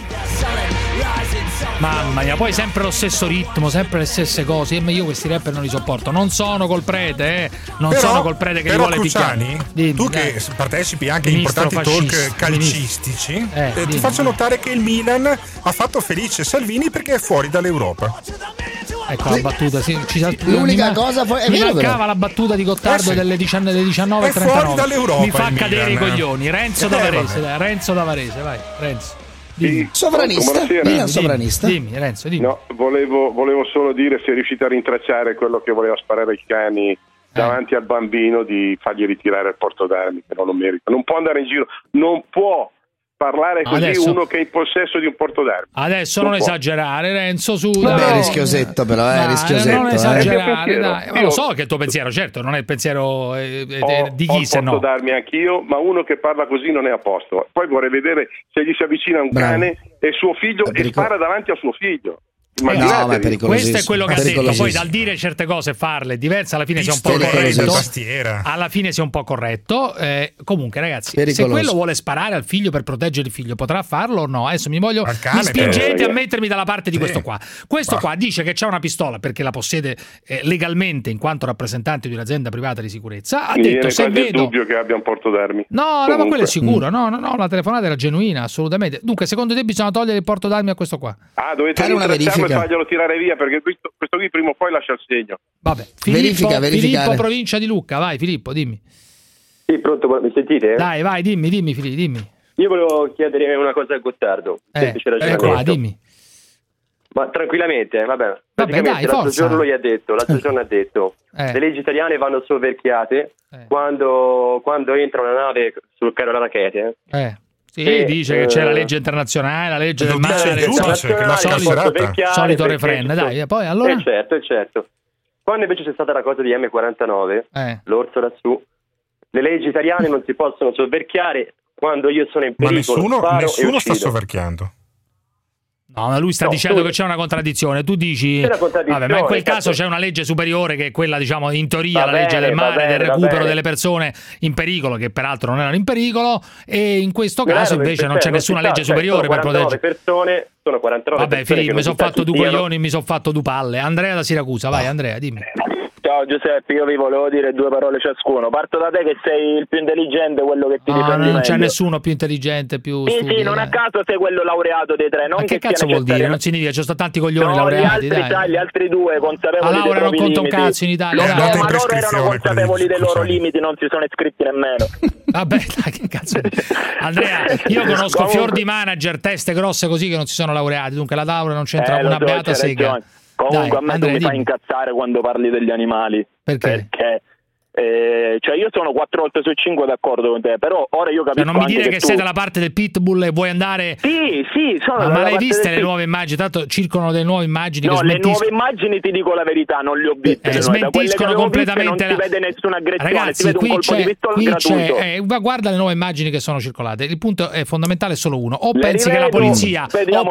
mamma mia, poi sempre lo stesso ritmo, sempre le stesse cose. Io questi rapper non li sopporto. Non sono col prete, sono col prete che li vuole Cruciani, picchiare. Tu che partecipi anche in importanti talk calcistici, ti faccio notare che il Milan ha fatto felice Salvini perché è fuori dall'Europa. Ecco la battuta, l'unica cosa mi mancava la battuta di Gottardo delle 19:39. Fuori dall'Europa. Mi fa cadere i coglioni. Renzo Davarese, vai, Renzo. Sovranista, Milan sovranista. Dimmi Renzo, dimmi. No, volevo solo dire se riuscite a rintracciare quello che voleva sparare ai cani davanti al bambino, di fargli ritirare il porto d'armi, che non lo merita. Non può andare in giro, non può parlare così adesso, uno che è in possesso di un porto d'armi. Adesso non esagerare, Renzo, su. Vabbè, è rischiosetto però, rischiosetto. Non esagerare, dai. Ma lo so che è il tuo pensiero, certo, non è il pensiero di chi, se no. Ho il porto d'armi anch'io, ma uno che parla così non è a posto. Poi vorrei vedere se gli si avvicina un cane e suo figlio e spara davanti a suo figlio. No, ma è questo è quello che ha detto. Poi dal dire certe cose e farle diverse, alla fine sia un po' corretto. Alla fine sia un po' corretto. Comunque, ragazzi, se quello vuole sparare al figlio per proteggere il figlio, potrà farlo o no? Adesso mi spingete a mettermi dalla parte di questo qua. Questo qua dice che c'ha una pistola perché la possiede legalmente in quanto rappresentante di un'azienda privata di sicurezza. Ha detto: se vedo il dubbio che abbia un porto d'armi. No, ma quello è sicuro. No, la telefonata era genuina, assolutamente. Dunque, secondo te bisogna togliere il porto d'armi a questo qua? Dovete fare una verifica e farglielo tirare via, perché questo qui prima o poi lascia il segno. Vabbè, Filippo, provincia di Lucca, vai Filippo, dimmi. Sì, pronto, mi sentite? Dai, vai, dimmi Filippo, dimmi. Io volevo chiedere una cosa a Gottardo, qua, dimmi. Ma tranquillamente, praticamente l'altro giorno lui ha detto, le leggi italiane vanno soverchiate quando entra una nave sul carro alla rachete. Sì, dice che c'è la legge internazionale, la legge del mare, il solito refrain. Dai, poi allora? Certo. Quando invece c'è stata la cosa di M49, l'orso lassù, le leggi italiane non si possono soverchiare quando io sono in pericolo. Ma nessuno sta soverchiando. No, ma lui sta dicendo che c'è una contraddizione. Tu dici, vabbè, ma in quel caso c'è una legge superiore che è quella, diciamo, in teoria la legge del mare, del recupero delle persone in pericolo, che peraltro non erano in pericolo, e in questo caso invece non c'è nessuna legge superiore per proteggere. Persone, sono 49 vabbè, Filippo, mi sono fatto due coglioni, mi sono fatto due palle. Andrea da Siracusa, vai Andrea, dimmi. Ciao Giuseppe, io vi volevo dire due parole ciascuno. Parto da te che sei il più intelligente, quello che ti difendi meglio. Non c'è nessuno più intelligente, più stupido. Sì, non a caso sei quello laureato dei tre. Non ma che cazzo vuol dire? Non significa, ci sono tanti coglioni laureati. Gli altri due consapevoli dei loro limiti. Non conta un cazzo in Italia. Ma loro erano consapevoli dei loro limiti, non si sono iscritti nemmeno. Vabbè, dai, che cazzo. Andrea, io conosco fior di manager, teste grosse così che non si sono laureati. Dunque la laurea non c'entra una beata sega. Comunque a me Andrea, tu mi fai incazzare quando parli degli animali. Perché? Cioè io sono 4 volte su 5 d'accordo con te, però ora io capisco. Non mi dire che sei dalla parte del pitbull e vuoi andare. Sì, sono. Ma l'hai viste le nuove immagini? Tanto circolano delle nuove immagini. No, le nuove immagini, ti dico la verità, non le ho viste. Smentiscono completamente. Non si vede nessuna aggressione, ragazzi, si vede un colpo di pistola gratuito. Guarda le nuove immagini che sono circolate. Il punto è fondamentale, è solo uno. O pensi che la polizia,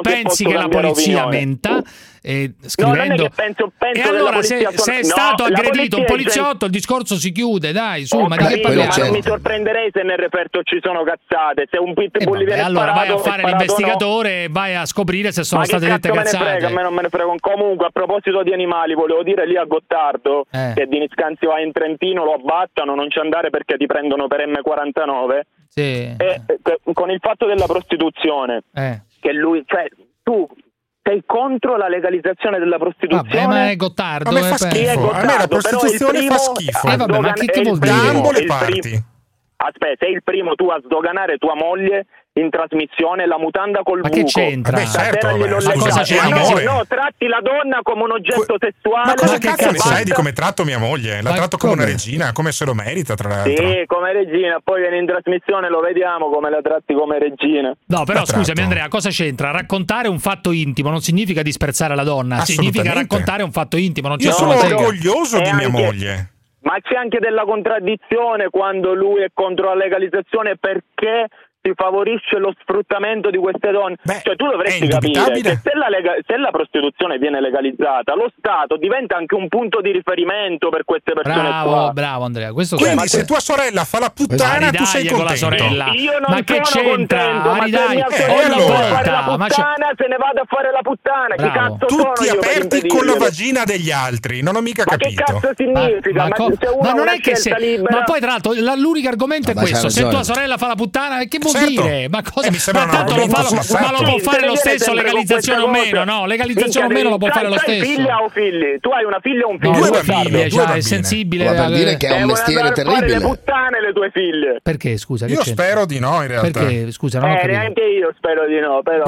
menta. Scrivendo. E allora se è stato aggredito un poliziotto, il discorso si chiude, dai, su, ma di che parliamo? Ma non mi sorprenderei se nel referto ci sono cazzate. Se un pitbull viene allora vai a fare l'investigatore e vai a scoprire se sono state dette cazzate. A me non me ne frega. Comunque, a proposito di animali, volevo dire lì a Gottardo che di Niscanzi va in Trentino, lo abbattano, non ci andare perché ti prendono per M49. Sì. E con il fatto della prostituzione, che lui, cioè tu sei contro la legalizzazione della prostituzione? Vabbè, ma è Gottardo. A me fa schifo. A me la prostituzione fa schifo. Vabbè, ma che vuol dire? Da ambo le parti. Aspetta, sei il primo tu a sdoganare tua moglie in trasmissione, la mutanda col buco. Ma che c'entra? Beh, certo, ma cosa c'è? No, tratti la donna come un oggetto sessuale. Ma cosa cazzo ne sai di come tratto mia moglie? La tratto come una regina, come se lo merita, tra l'altro. Sì, come regina, poi viene in trasmissione, lo vediamo come la tratti come regina. No, però scusami Andrea, cosa c'entra? Raccontare un fatto intimo non significa disprezzare la donna, significa raccontare un fatto intimo. Non io sono orgoglioso di mia moglie. Ma c'è anche della contraddizione quando lui è contro la legalizzazione, perché si favorisce lo sfruttamento di queste donne. Cioè tu dovresti capire che se la prostituzione viene legalizzata, lo Stato diventa anche un punto di riferimento per queste persone. Bravo Andrea. Quindi se tua sorella fa la puttana, tu sei contento. La sorella. Io non ma che sono contento, ma se mia sorella vuole fare la puttana, se ne vada a fare la puttana. Che cazzo tutti sono aperti con la vagina degli altri, non ho mica capito. Ma che cazzo significa? Ma non è che ma poi tra l'altro l'unico argomento è questo: se tua sorella fa la puttana, che vuol dire? Ma cosa? Ma tanto lo può fare lo stesso, legalizzazione o meno, no? Legalizzazione o meno lo può fare lo stesso. Figlia o figli? Tu hai una figlia o un figlio? Due figlie, è sensibile. Ma per dire che è un mestiere terribile. Le puttane le tue figlie. Perché, scusa? Io spero di no, in realtà. Perché, scusa, non ho capito. Neanche io spero di no, però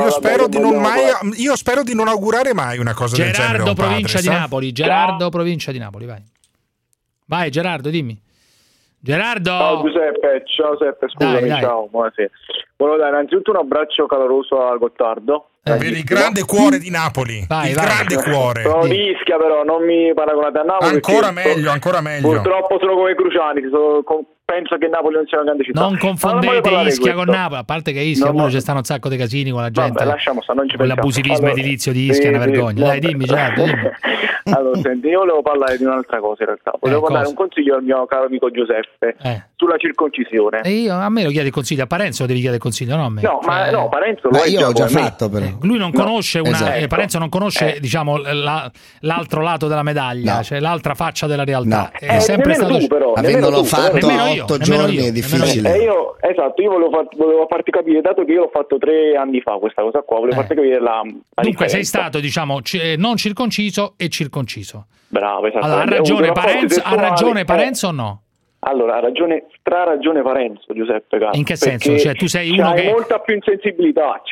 io spero di non augurare mai una cosa del genere. Gerardo, provincia di Napoli. Gerardo, provincia di Napoli, vai. Vai Gerardo, dimmi. Gerardo! Ciao Giuseppe, scusami, ciao, buonasera. Volevo dare innanzitutto un abbraccio caloroso a Gottardo. Per il grande cuore di Napoli. Vai. Grande cuore. Sono di Ischia, però non mi paragonate a Napoli. Ancora meglio. Purtroppo sono come Cruciani, penso che Napoli non sia una grande città. Non confondete Ischia con Napoli, a parte che Ischia ci stanno un sacco di casini con la gente. Vabbè, lasciamo stare, non ci pensiamo. L'abusivismo edilizio di Ischia è una vergogna. Dai, dimmi Gerardo, dimmi. Allora, senti, io volevo parlare di un'altra cosa in realtà. Volevo dare un consiglio al mio caro amico Giuseppe sulla circoncisione. E a me lo chiede il consiglio, a Parenzo devi chiedere il consiglio, no a me. No, ma no, Parenzo lo io ho già fatto però. Lui non conosce Parenzo non conosce, diciamo, l'altro lato della medaglia, cioè l'altra faccia della realtà. È sempre stato tu, però, avendolo fatto 8 giorni è difficile. Io volevo farti capire, dato che io l'ho fatto 3 anni fa questa cosa qua, volevo farti capire la Dunque sei stato, diciamo, non circonciso e circonciso. Bravo, esatto. Allora, ha ragione Parenzo o no? Allora, ha ragione Parenzo, Giuseppe Cazzo. In che senso? Cioè, tu sei uno che... C'hai molta più insensibilità,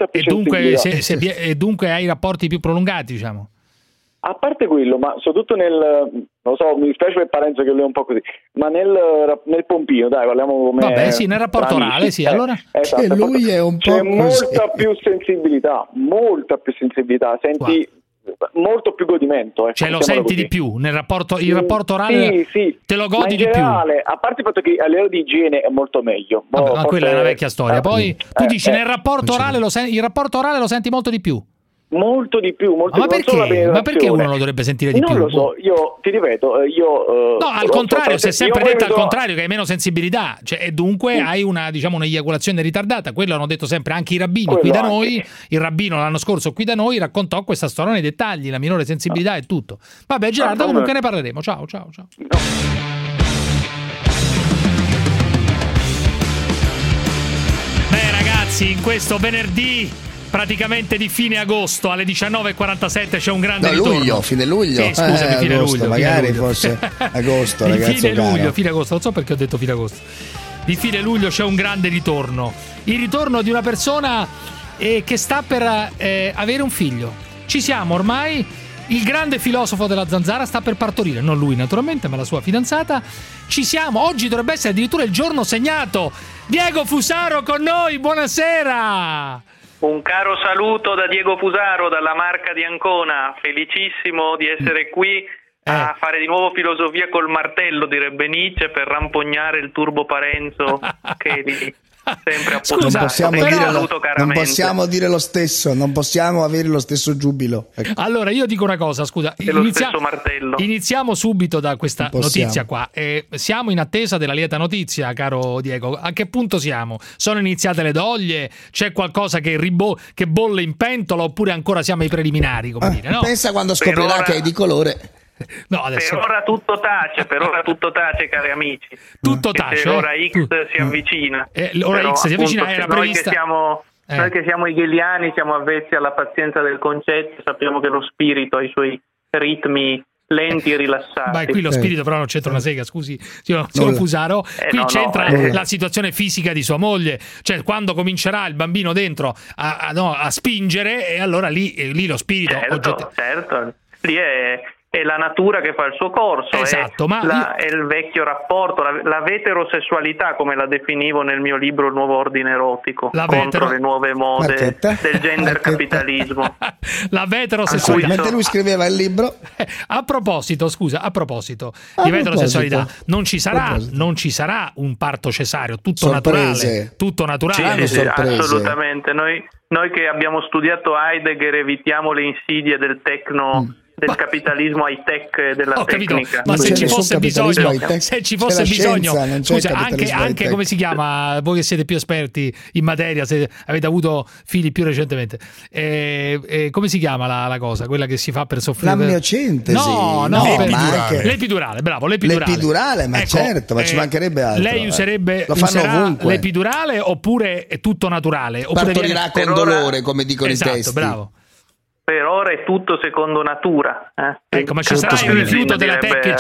e dunque hai rapporti più prolungati, diciamo. A parte quello, ma soprattutto non lo so, mi dispiace per Parenzo che lui è un po' così, ma nel pompino, dai, parliamo come... Vabbè, sì, nel rapporto orale, sì, allora... Esatto, che lui è un po' c'è molta più sensibilità, senti... molto più godimento, cioè lo senti di più nel rapporto, il rapporto orale te lo godi di più, a parte il fatto che a livello di igiene è molto meglio. Ma quella è una vecchia storia. Poi tu dici nel rapporto orale il rapporto orale lo senti molto di più. molto di più, molto ma perché? Ma perché uno lo dovrebbe sentire di più? Non lo so, io ti ripeto, no, al contrario, si è sempre detto al contrario, che hai meno sensibilità, cioè, e dunque hai un'eiaculazione ritardata. Quello hanno detto sempre anche i rabbini qui da noi. Il rabbino l'anno scorso qui da noi raccontò questa storia nei dettagli, la minore sensibilità e tutto. Vabbè, Gerardo, comunque ne parleremo. Ciao. No. Beh, ragazzi, in questo venerdì praticamente di fine agosto alle 19:47 c'è un grande ritorno. Fine luglio. Sì, scusami, fine agosto, luglio. Magari fine luglio. fosse agosto, ragazzi. Fine agosto, non so perché ho detto fine agosto. Di fine luglio c'è un grande ritorno. Il ritorno di una persona che sta per avere un figlio. Ci siamo ormai. Il grande filosofo della Zanzara sta per partorire, non lui naturalmente, ma la sua fidanzata. Ci siamo, oggi dovrebbe essere addirittura il giorno segnato. Diego Fusaro con noi, buonasera. Un caro saluto da Diego Fusaro, dalla Marca di Ancona, felicissimo di essere qui a fare di nuovo filosofia col martello, direbbe Nietzsche, per rampognare il turbo Parenzo che lì sempre appostato. Non possiamo dire lo stesso, non possiamo avere lo stesso giubilo. Ecco. Allora io dico una cosa, scusa, iniziamo subito da questa notizia qua. Siamo in attesa della lieta notizia, caro Diego. A che punto siamo? Sono iniziate le doglie? C'è qualcosa che bolle in pentola oppure ancora siamo ai preliminari, come dire, no? Pensa quando scoprirà che è di colore. No, adesso... Per ora tutto tace, cari amici. Tutto tace. L'ora X si avvicina. L'ora X si avvicina, era prevista. Noi che siamo hegeliani siamo avvezzi alla pazienza del concetto, sappiamo che lo spirito ha i suoi ritmi lenti e rilassati. Ma qui lo spirito però non c'entra una sega, scusi, signor Fusaro. Qui c'entra la situazione fisica di sua moglie, cioè quando comincerà il bambino dentro a spingere, e allora lì lo spirito. Certo, lì è la natura che fa il suo corso, esatto, è il vecchio rapporto, la veterosessualità, come la definivo nel mio libro Il nuovo ordine erotico, contro le nuove mode del gender capitalismo. La veterosessualità. Mentre lui scriveva il libro. A proposito di veterosessualità, non ci sarà un parto cesareo, tutto naturale. Sì, assolutamente. Noi che abbiamo studiato Heidegger evitiamo le insidie del del capitalismo high tech della tecnica. Ma se ci fosse bisogno, scusa, anche come si chiama, voi che siete più esperti in materia, se avete avuto figli più recentemente, come si chiama la cosa, quella che si fa per soffrire? L'amniocentesi. L'epidurale, bravo, l'epidurale, ma certo, ma ci mancherebbe altro. Lei userà l'epidurale oppure è tutto naturale? Partorirà con dolore, come dicono i testi. Bravo. Per ora è tutto secondo natura. Ecco, ma ci sarà il rifiuto della tecnica,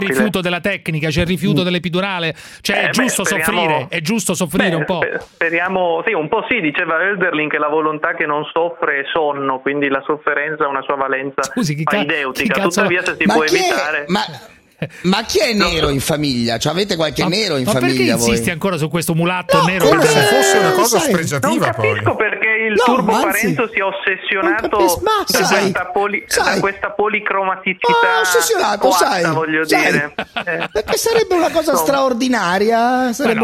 c'è il rifiuto dell'epidurale, cioè è giusto soffrire un po'. Speriamo, un po' sì, diceva Hölderlin che la volontà che non soffre è sonno, quindi la sofferenza ha una sua valenza aideutica, tuttavia se si può evitare. Ma chi è nero in famiglia? Cioè, avete qualche nero in famiglia? Ma perché insisti ancora su questo mulatto nero? Come se fosse una cosa spregiativa. Non capisco perché il turbo Parenzo sia ossessionato da questa policromaticità. Ossessionato, voglio dire. Perché sarebbe una cosa straordinaria. Sarebbe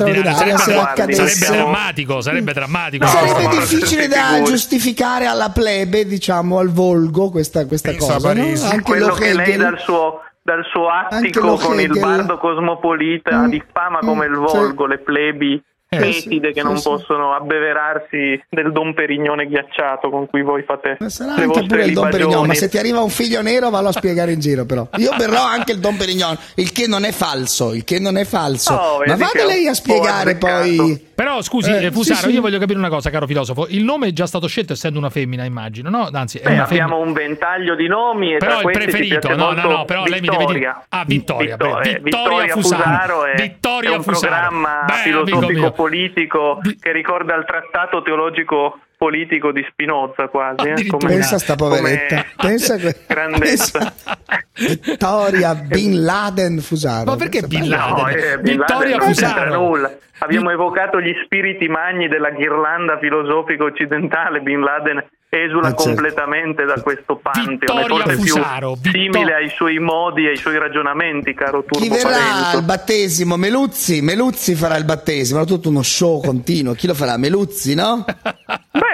drammatico. Sarebbe difficile da giustificare alla plebe, diciamo, al volgo questa cosa. Anche quello che lei dal suo attico con il bardo cosmopolita diffama come il volgo le plebi fetide che non possono abbeverarsi del Dom Perignone ghiacciato con cui voi fate le vostre libagioni. Ma se ti arriva un figlio nero vallo a spiegare in giro, però io berrò anche il Dom Perignon, il che non è falso. Ma vada lei a spiegare poi. Però scusi, Fusaro, io voglio capire una cosa, caro filosofo. Il nome è già stato scelto essendo una femmina, immagino, no? Anzi, è una abbiamo un ventaglio di nomi e però il preferito, però lei mi deve dire Vittoria Fusaro è un programma filosofico politico che ricorda il trattato teologico politico di Spinoza quasi. Pensa sta poveretta, pensa grandezza. Vittoria Bin Laden Fusaro. Ma perché Bin Laden? Vittoria Fusaro. Abbiamo evocato gli spiriti magni della ghirlanda filosofica occidentale. Bin Laden esula completamente da questo pantheon, è forse più simile ai suoi modi e ai suoi ragionamenti, caro Turbo Parenzo. Chi verrà al battesimo? Meluzzi farà il battesimo, era tutto uno show continuo. Chi lo farà? Meluzzi, no?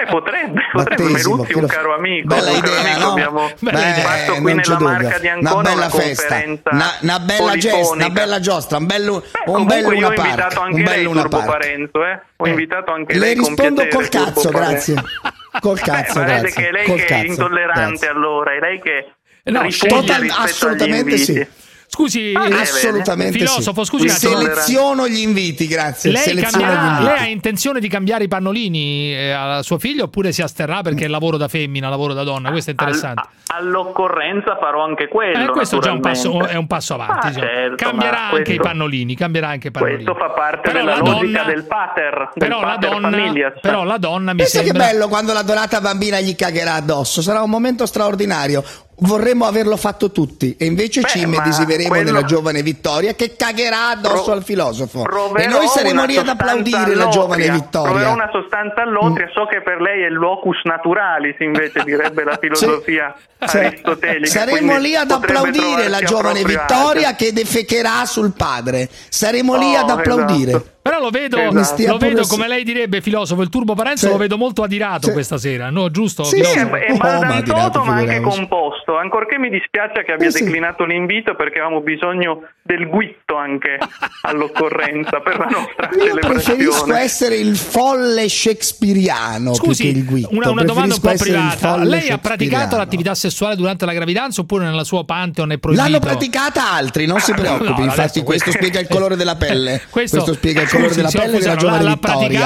Potrebbe Meluzzi un caro amico. Bella idea, no? Abbiamo fatto qui nella Marca di Ancona una bella festa, una bella giostra, un bel io ho invitato anche lei, Turbo Parenzo, Ho invitato anche lei. Le rispondo col cazzo, grazie. Col cazzo, grazie. Che lei che è intollerante, allora, è lei che assolutamente sì. Scusi, assolutamente filosofo, sì. Scusi, seleziono gli inviti, grazie. Lei ha intenzione di cambiare i pannolini a suo figlio oppure si asterrà perché è lavoro da femmina, lavoro da donna? Questo è interessante. All'occorrenza farò anche quello. Questo già è un passo avanti. Certo, cambierà anche i pannolini. Questo fa parte della logica del pater. Però la donna mi pensa sembra. Che bello quando l'adorata bambina gli cagherà addosso. Sarà un momento straordinario. Vorremmo averlo fatto tutti e invece ci immedesimeremo nella giovane Vittoria che cagherà addosso al filosofo e noi saremo lì ad applaudire la giovane Vittoria. Proverò una sostanza all'otria, so che per lei è il locus naturalis, invece direbbe la filosofia aristotelica. Saremo lì ad applaudire la giovane Vittoria che defecherà sul padre. Saremo lì ad applaudire. Esatto. Però lo vedo come lei direbbe, filosofo, il Turbo Parenzo lo vedo molto adirato questa sera, no? Giusto? Sì, è maldantoso ma anche composto, ancorché mi dispiace che abbia declinato l'invito perché avevamo bisogno del guitto anche all'occorrenza per la nostra celebrazione. Preferisco essere il folle shakespeariano. Scusi, più che il guitto. Una domanda un po' privata. Lei ha praticato l'attività sessuale durante la gravidanza oppure nella sua Pantheon è proibito? L'hanno praticata altri, non si preoccupi, infatti questo spiega il colore della pelle. Questo spiega il colore della pelle della giovane Vittoria.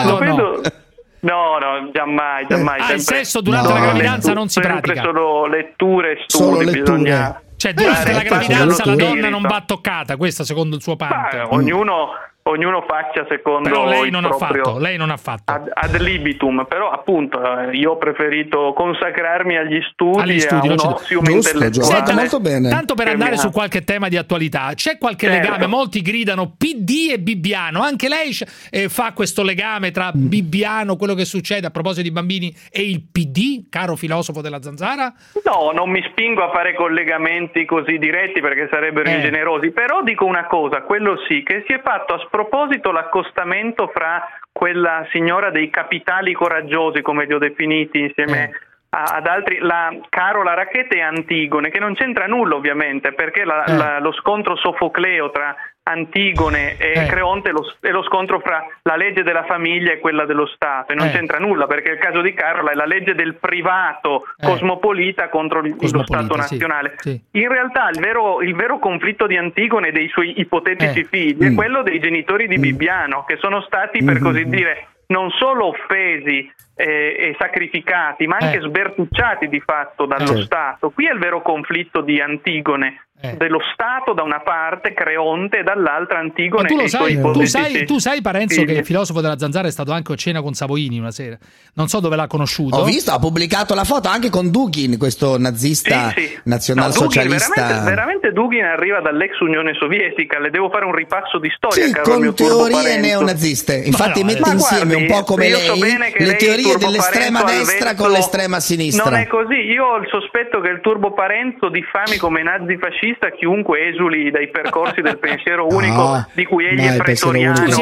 No, giammai. Il sesso durante la gravidanza non si pratica. Solo letture e studi. Bisogna... Cioè durante la gravidanza la donna non va toccata, questo secondo il suo Pantheon. Ognuno faccia secondo però lei il non proprio lei non ha fatto ad libitum, però appunto io ho preferito consacrarmi agli studi e a un ozium intellettuale. Molto bene. Tanto per andare su qualche tema di attualità, c'è qualche legame? Molti gridano PD e Bibbiano, anche lei fa questo legame tra Bibbiano, quello che succede a proposito di bambini, e il PD, caro filosofo della Zanzara? No, non mi spingo a fare collegamenti così diretti perché sarebbero ingenerosi, però dico una cosa, quello sì, che si è fatto a proposito l'accostamento fra quella signora dei capitali coraggiosi, come li ho definiti insieme ad altri, la Carola Rackete e Antigone, che non c'entra nulla ovviamente, perché lo scontro sofocleo tra Antigone e Creonte è lo scontro fra la legge della famiglia e quella dello Stato, e non c'entra nulla perché il caso di Carola è la legge del privato cosmopolita contro lo Stato nazionale. Sì. In realtà il vero conflitto di Antigone e dei suoi ipotetici figli è quello dei genitori di Bibbiano, che sono stati per così dire non solo offesi e sacrificati, ma anche sbertucciati di fatto dallo Stato. Qui è il vero conflitto di Antigone, dello Stato da una parte, Creonte, e dall'altra Antigone. Ma tu sai Parenzo che il filosofo della Zanzara è stato anche a cena con Savoini una sera, non so dove l'ha conosciuto. Ho visto, ha pubblicato la foto anche con Dugin, questo nazista nazionalsocialista. Veramente Dugin arriva dall'ex Unione Sovietica, le devo fare un ripasso di storia, caro con mio teorie neonaziste, infatti mette insieme un po' come lei le teorie dell'estrema destra con l'estrema sinistra. Non è così, io ho il sospetto che il Turbo Parenzo diffami come nazifascista chiunque esuli dai percorsi del pensiero unico di cui egli è pretoriano. Scusi,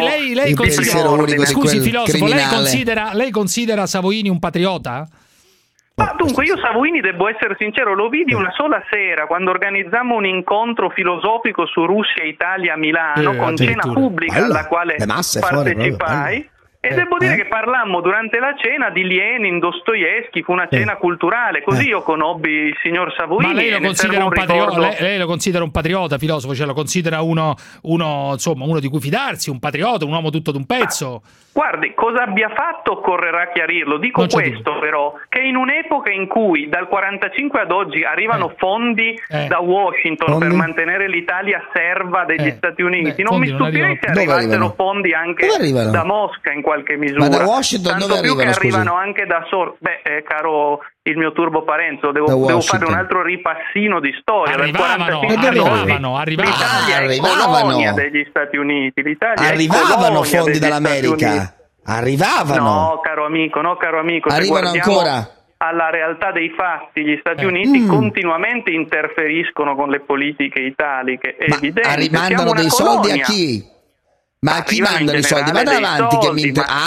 scusi filosofo, lei considera Savoini un patriota? Ma dunque io Savoini, devo essere sincero, lo vidi una sola sera quando organizzammo un incontro filosofico su Russia e Italia a Milano con cena pubblica alla quale partecipai. E devo dire che parlammo durante la cena di Lenin, Dostoevsky, fu una cena culturale, così io conobbi il signor Savoini. Ma lei lo considera un patriota? Lei lo considera un patriota, filosofo? Cioè lo considera uno di cui fidarsi, un patriota, un uomo tutto d'un pezzo? Guardi, cosa abbia fatto occorrerà chiarirlo. Dico questo però, che in un'epoca in cui dal 45 ad oggi arrivano fondi da Washington per mantenere l'Italia serva degli Stati Uniti, non mi stupirei se arrivassero fondi anche da Mosca in qualche misura. Ma da Washington tanto più che arrivano anche da caro il mio Turbo Parenzo, devo fare un altro ripassino di storia. Arrivavano. L'Italia è colonia degli Stati Uniti. Arrivavano fondi dall'America. Arrivavano. No, caro amico. Arrivano ancora. Alla realtà dei fatti, gli Stati Uniti continuamente interferiscono con le politiche italiche. È evidente. Mandano dei soldi a chi? Ma a chi mandano i soldi? Vada avanti che mi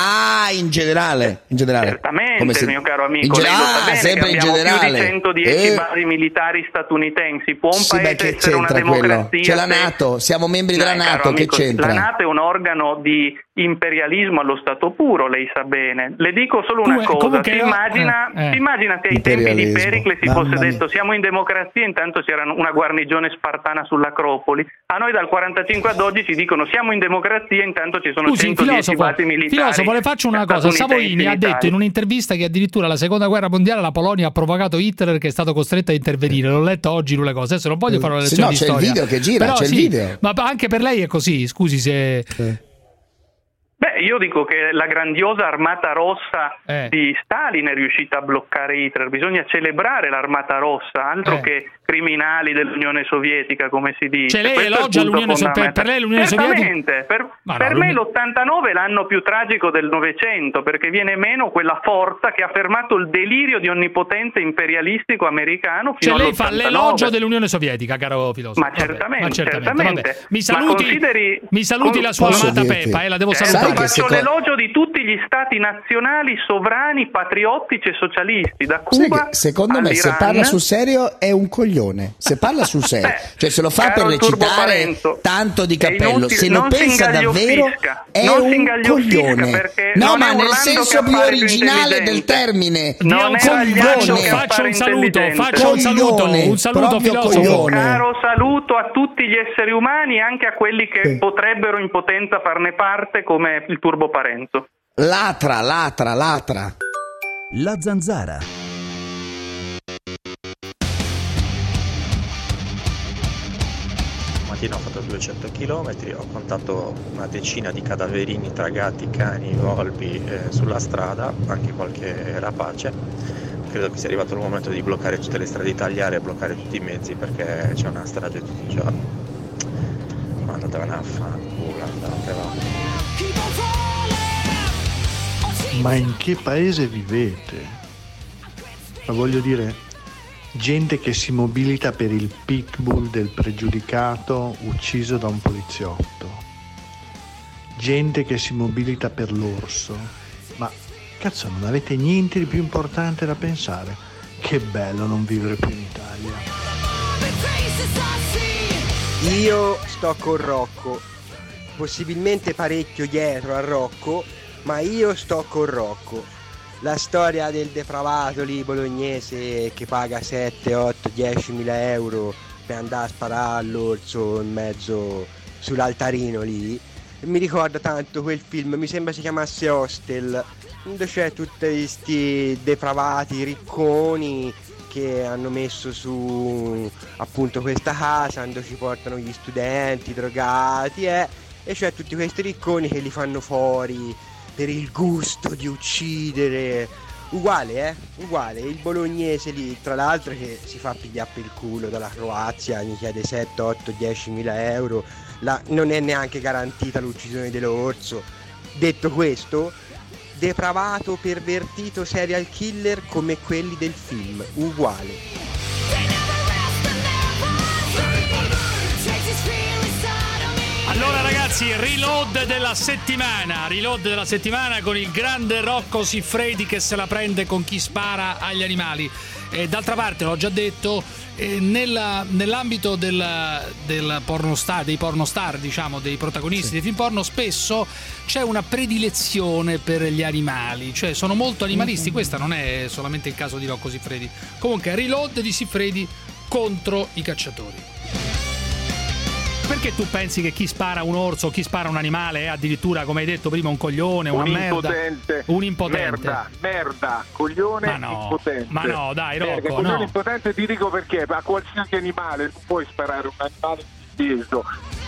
in generale. Certamente, mio caro amico, lei lo sa bene sempre che abbiamo più di 110 basi militari statunitensi. Può un paese essere una democrazia? C'è la NATO, siamo membri della NATO, che c'entra? La NATO è un organo di imperialismo allo stato puro, lei sa bene. Le dico solo una cosa, si immagina che ai tempi di Pericle si fosse detto siamo in democrazia, intanto c'era una guarnigione spartana sull'Acropoli. A noi dal 45 ad oggi ci dicono siamo in democrazia, intanto ci sono 110 basi militari. Filosofo, le faccio una cosa, Savoini ha detto in un'intervista che addirittura alla seconda guerra mondiale la Polonia ha provocato Hitler, che è stato costretto a intervenire. L'ho letto oggi in una cosa, adesso non voglio fare una lezione di storia. C'è il video che gira, c'è il video. Ma anche per lei è così, scusi se... Beh, io dico che la grandiosa Armata Rossa di Stalin è riuscita a bloccare Hitler. Bisogna celebrare l'Armata Rossa, altro che criminali dell'Unione Sovietica, come si dice. Lei elogia l'Unione Sovietica? Per lei l'Unione Sovietica? Per me l'89 è l'anno più tragico del Novecento, perché viene meno quella forza che ha fermato il delirio di onnipotenza imperialistico americano fino all'89. Lei fa l'elogio dell'Unione Sovietica, caro filosofo. Ma certamente. Mi saluti la sua amata Peppa, la devo salutare. Faccio l'elogio di tutti gli stati nazionali, sovrani, patriottici e socialisti, da Cuba secondo me se parla sul serio è un coglione. Se parla sul serio, cioè se lo fa per recitare tanto di cappello, se lo pensa davvero è un coglione. No, ma nel senso più originale del termine. Faccio un saluto filosofo. Un caro saluto a tutti gli esseri umani, anche a quelli che potrebbero in potenza farne parte, come il Turbo Parenzo. Latra. La Zanzara. Stamattina ho fatto 200 km, ho contato una decina di cadaverini tra gatti, cani, volpi sulla strada, anche qualche rapace. Credo che sia arrivato il momento di bloccare tutte le strade italiane e bloccare tutti i mezzi, perché c'è una strage tutti i giorni. Ma andatevene a fanculo, andatevene. Ma in che paese vivete? Ma voglio dire, gente che si mobilita per il pitbull del pregiudicato ucciso da un poliziotto, gente che si mobilita per l'orso. Ma cazzo, non avete niente di più importante da pensare? Che bello non vivere più in Italia. Io sto con Rocco, possibilmente parecchio dietro a Rocco, ma io sto con Rocco. La storia del depravato lì bolognese che paga 7, 8, 10.000 euro per andare a sparare all'orso in mezzo sull'altarino lì, mi ricorda tanto quel film, mi sembra si chiamasse Hostel, dove c'è tutti questi depravati ricconi che hanno messo su appunto questa casa dove ci portano gli studenti drogati e c'è tutti questi ricconi che li fanno fuori per il gusto di uccidere. Uguale, il bolognese lì, tra l'altro, che si fa pigliare per il culo dalla Croazia, gli chiede 7, 8, 10.000 euro, non è neanche garantita l'uccisione dell'orso. Detto questo, depravato, pervertito serial killer come quelli del film, uguale. Allora ragazzi, reload della settimana con il grande Rocco Siffredi che se la prende con chi spara agli animali. D'altra parte, l'ho già detto, nell'ambito del pornostar, dei pornostar, diciamo, dei protagonisti dei film porno, spesso c'è una predilezione per gli animali, cioè sono molto animalisti. Questa non è solamente il caso di Rocco Siffredi. Comunque, reload di Siffredi contro i cacciatori. Perché tu pensi che chi spara un orso, chi spara un animale è addirittura, come hai detto prima, un coglione, una merda? Un impotente. Merda, coglione, impotente. Ma no, dai, Rocco, coglione impotente ti dico perché a qualsiasi animale non puoi sparare un animale indifeso.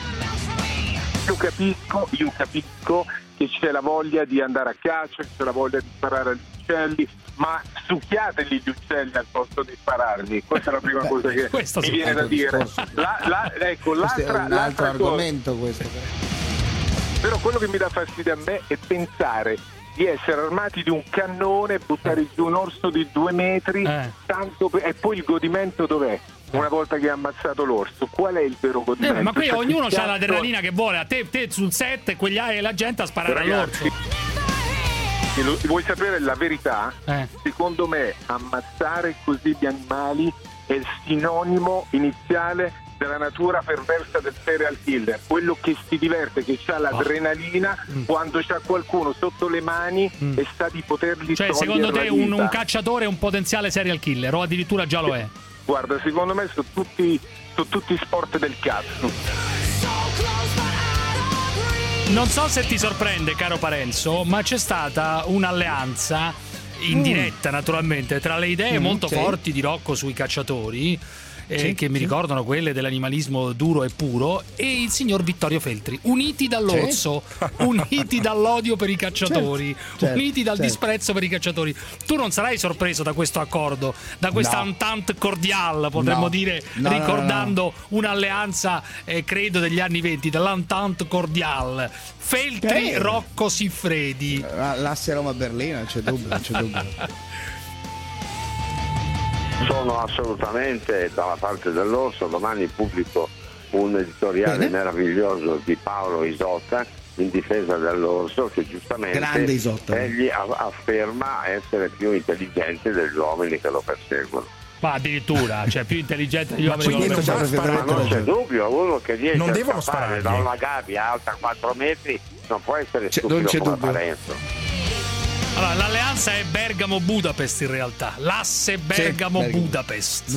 Io capisco che c'è la voglia di andare a caccia, c'è la voglia di sparare agli uccelli, ma succhiateli gli uccelli al posto di spararli. Questa è la prima cosa che mi viene da dire. Questo è un altro argomento questo. Però quello che mi dà fastidio a me è pensare di essere armati di un cannone, buttare giù un orso di 2 metri, e poi il godimento dov'è? Una volta che ha ammazzato l'orso, qual è il vero godimento? Ma qui ognuno ha l'adrenalina che vuole, a te sul set e la gente a sparare all'orso. vuoi sapere la verità? Secondo me ammazzare così gli animali è il sinonimo iniziale della natura perversa del serial killer, quello che si diverte, che ha l'adrenalina quando c'ha qualcuno sotto le mani e sa di poterli togliere. Cioè, secondo te un cacciatore è un potenziale serial killer o addirittura già lo è? Guarda, secondo me sono tutti sport del cazzo. Non so se ti sorprende, caro Parenzo, ma c'è stata un'alleanza in diretta, naturalmente, tra le idee molto forti di Rocco sui cacciatori, che mi ricordano quelle dell'animalismo duro e puro, e il signor Vittorio Feltri, uniti dall'orso, uniti dall'odio per i cacciatori, uniti dal disprezzo per i cacciatori. Tu non sarai sorpreso da questo accordo, da questa entente cordiale, potremmo dire, ricordando un'alleanza, credo, degli anni 20, dell'entente cordiale. Feltri, Rocco Siffredi. L'asse Roma-Berlino, non c'è dubbio. Sono assolutamente dalla parte dell'orso. Domani pubblico un editoriale meraviglioso di Paolo Isotta in difesa dell'orso, che giustamente egli afferma essere più intelligente degli uomini che lo perseguono. Ma addirittura, cioè più intelligente degli uomini che lo perseguono. Ma non c'è dubbio, uno che riesce a scappare da una gabbia alta 4 metri non può essere stupido come Parenzo. Allora, l'alleanza è Bergamo-Budapest in realtà, l'asse Bergamo-Budapest.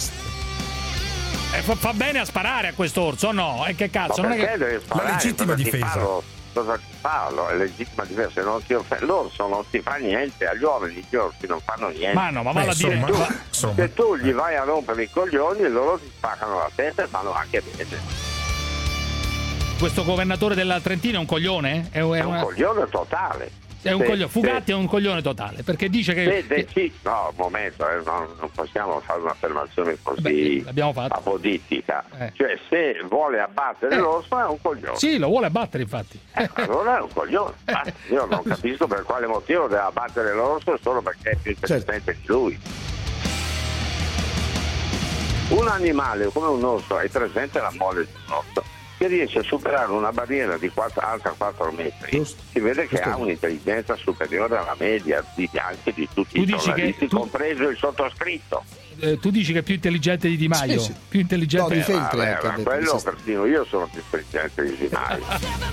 Fa bene a sparare a questo orso o no? E che cazzo? Non è che... deve sparare, la legittima difesa. Cosa ti parlo? È legittima difesa. L'orso non ti fa niente, agli uomini gli orsi non fanno niente. Ma no, ma vale a dire se tu gli vai a rompere i coglioni, loro ti spaccano la testa e fanno anche bene. Questo governatore della Trentina è un coglione? È un coglione totale. È un coglione. Fugatti è un coglione totale, perché dice che no, un momento, non possiamo fare un'affermazione così apodittica. Cioè, se vuole abbattere l'orso è un coglione. Sì, lo vuole abbattere, infatti. Allora è un coglione. Io non capisco per quale motivo deve abbattere l'orso solo perché è più intelligente di lui. Un animale come un orso, è presente la mole di un orso, che riesce a superare una barriera di alta 4 metri, si vede che ha un'intelligenza superiore alla media anche di tutti i giornalisti, compreso il sottoscritto. Tu dici che è più intelligente di Di Maio? Sì. Più intelligente di Feltri. Quello persino io sono più intelligente di Di Maio.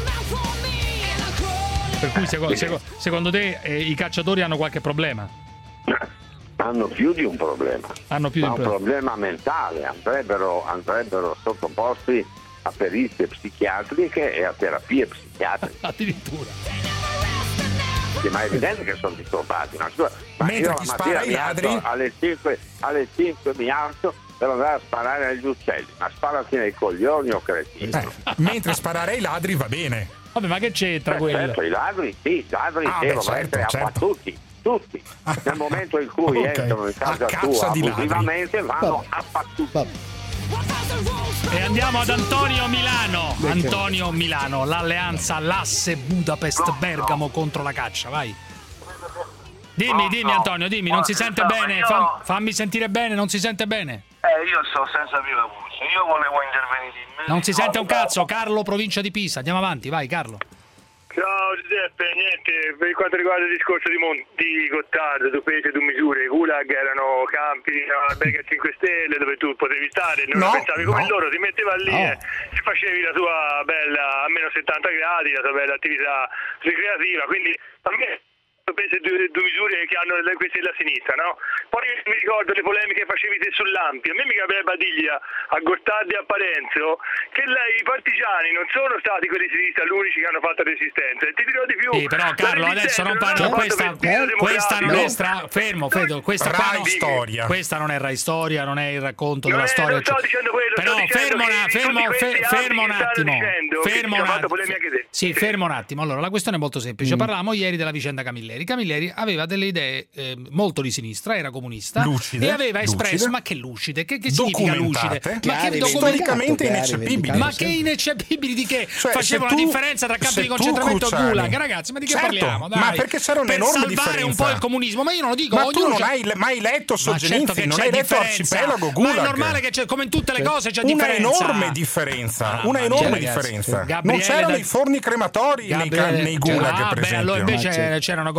Per cui secondo te i cacciatori hanno qualche problema? Hanno più di un problema. Un problema mentale, andrebbero sottoposti a perizie psichiatriche e a terapie psichiatriche. Addirittura. Sì, ma è evidente che sono disturbati. Ma mentre chi spara ai ladri alle 5 mi alzo per andare a sparare agli uccelli, ma sparati nei coglioni o cretino. Mentre sparare ai ladri va bene. Vabbè, ma che c'entra quello? Certo, i ladri devono essere abbattuti. Tutti. Nel momento in cui entrano in casa tua abusivamente vanno abbattuti. E andiamo ad Antonio Milano. L'alleanza l'asse Budapest-Bergamo contro la caccia, vai. Dimmi Antonio, non si sente bene, fammi sentire bene, non si sente bene. Io sto senza viva voce, io volevo intervenire. Non si sente un cazzo, Carlo, provincia di Pisa, andiamo avanti, vai Carlo. Ciao Giuseppe, niente, per quanto riguarda il discorso di Gottardo, tu pesi, tu misure, i gulag erano campi, alberghi a 5 stelle dove tu potevi stare, non pensavi come loro, ti metteva lì e facevi la tua bella, a meno 70 gradi, la tua bella attività ricreativa, quindi a me penso due misure che hanno questi della sinistra, no? Poi mi ricordo le polemiche che facevi te sull'Ampia, a me mi capeva dirgli a Gottardo e a Parenzo che i partigiani non sono stati quelli di sinistra l'unici che hanno fatto resistenza, e ti dirò di più. Sì, però Carlo adesso non parlo, questa non è fermo Fedo, questa Rai Storia. Questa non è Rai Storia, non è il racconto della storia. Non sto dicendo quello, però fermo un attimo. Fermo un attimo. Allora, la questione è molto semplice. Parlavamo ieri della vicenda Camilleri. Camilleri aveva delle idee molto di sinistra, era comunista, lucide, e aveva espresso, ma che lucide? Che significa lucide? Ma che storicamente ineccepibili. Ma che ineccepibili di che? Cioè, facevano la differenza tra campi di concentramento e gulag, ragazzi, ma di che parliamo? Dai. Ma perché c'era un'enorme differenza? Per salvare un po' il comunismo, ma io non lo dico. Ma tu non hai mai letto Solzhenitsyn, non hai letto Arcipelago, Gulag. Ma è normale che c'è, come in tutte le cose c'è differenza. Una enorme differenza. Non c'erano i forni crematori nei gulag, per esempio. Allora invece c'erano cose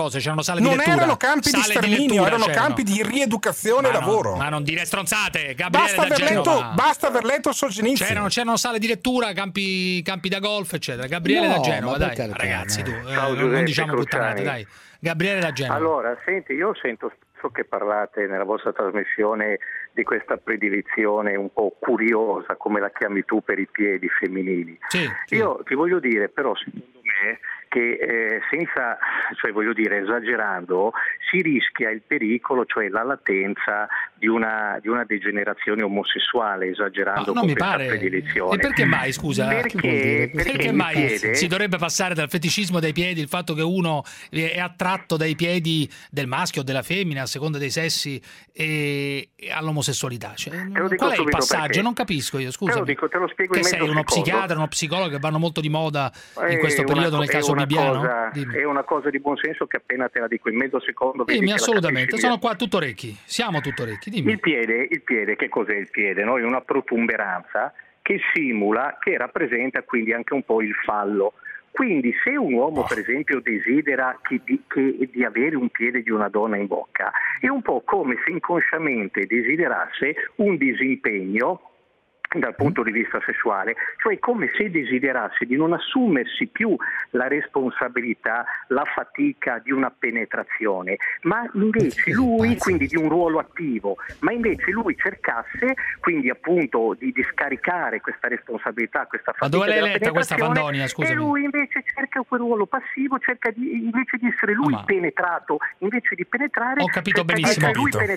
cose, c'erano sale di lettura. Non erano campi di sterminio, erano campi di rieducazione e lavoro. Ma non dire stronzate, Gabriele basta aver letto Solzhenitsyn. C'erano sale di lettura, campi da golf, eccetera. Gabriele da Genova, dai, ragazzi, tu, non diciamo puttanate, dai. Gabriele da Genova. Allora, senti, io so che parlate nella vostra trasmissione di questa predilizione un po' curiosa, come la chiami tu, per i piedi femminili. Sì. Io ti voglio dire, però, secondo me, che senza, cioè voglio dire, esagerando, si rischia il pericolo, cioè la latenza di una degenerazione omosessuale, esagerando con questa predilezione. E perché mai, scusa? Perché mai si dovrebbe passare dal feticismo dei piedi, il fatto che uno è attratto dai piedi del maschio o della femmina, a seconda dei sessi, e all'omosessualità? Cioè, qual è il passaggio? Perché. Non capisco io, scusa. Te lo spiego in mezzo sei uno psichiatra, uno psicologo che vanno molto di moda in questo periodo nel caso bibiano? È una cosa di buonsenso che appena te la dico in mezzo secondo. Dimmi, assolutamente, sono qua tutto orecchi, siamo tutto orecchi. Dimmi. Il piede, che cos'è il piede? È una protuberanza che simula, che rappresenta quindi anche un po' il fallo. Quindi se un uomo per esempio desidera di avere un piede di una donna in bocca, è un po' come se inconsciamente desiderasse un disimpegno dal punto di vista sessuale, cioè come se desiderasse di non assumersi più la responsabilità, la fatica di una penetrazione, ma invece lui, quindi di un ruolo attivo, ma invece lui cercasse quindi appunto di scaricare questa responsabilità, questa fatica. Ma dove l'hai letta questa Fandonia, scusami? E lui invece cerca quel ruolo passivo, cerca invece di essere lui penetrato, invece di penetrare. Ho capito benissimo.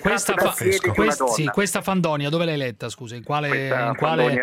Questa Fandonia dove l'hai letta, scusa? In quale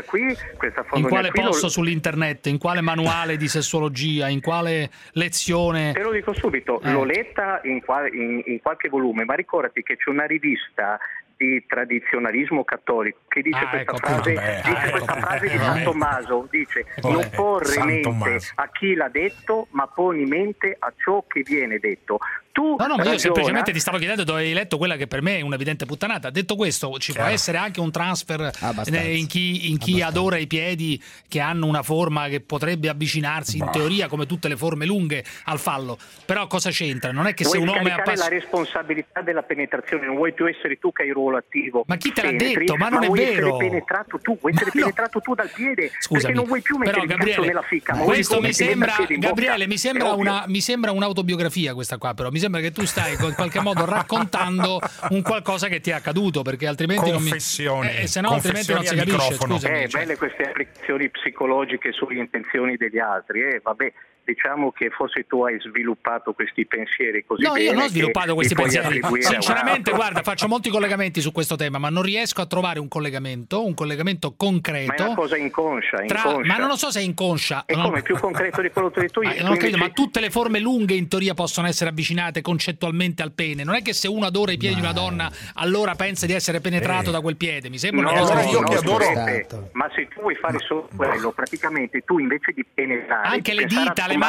in quale posto sull'internet, in quale manuale di sessuologia, in quale lezione? Te lo dico subito, l'ho letta in qualche volume, ma ricordati che c'è una rivista di tradizionalismo cattolico che dice questa frase di San Tommaso, dice non porre mente a chi l'ha detto, ma poni mente a ciò che viene detto. Ma io semplicemente ti stavo chiedendo dove hai letto quella che per me è un'evidente puttanata. Detto questo, ci può essere anche un transfer in chi adora i piedi che hanno una forma che potrebbe avvicinarsi in teoria, come tutte le forme lunghe, al fallo. Però cosa c'entra? Non è che se un uomo è appassionato, la responsabilità della penetrazione non vuoi più essere tu che hai il ruolo attivo. Ma chi te l'ha detto? Ma non è vero. Vuoi essere penetrato tu dal piede. Scusami, perché non vuoi più mettere il cazzo nella ficca. Questo mi sembra, Gabriele, mi sembra un'autobiografia questa qua, però mi sembra che tu stai in qualche modo raccontando un qualcosa che ti è accaduto, perché altrimenti se no altrimenti non si capisce. Scusami, belle queste applicazioni psicologiche sulle intenzioni degli altri, vabbè. Diciamo che forse tu hai sviluppato questi pensieri così bene. No, io non ho sviluppato questi pensieri. Sinceramente, guarda, faccio molti collegamenti su questo tema, ma non riesco a trovare un collegamento concreto. Ma è una cosa inconscia. Ma non lo so se è inconscia. È come più concreto di quello che hai detto io. Non credo, ma tutte le forme lunghe in teoria possono essere avvicinate concettuello al pene. Non è che se uno adora i piedi di una donna, allora pensa di essere penetrato da quel piede. Mi sembra una cosa io che adoro. Ma se tu vuoi fare solo quello, praticamente tu invece di penetrare anche le dita, le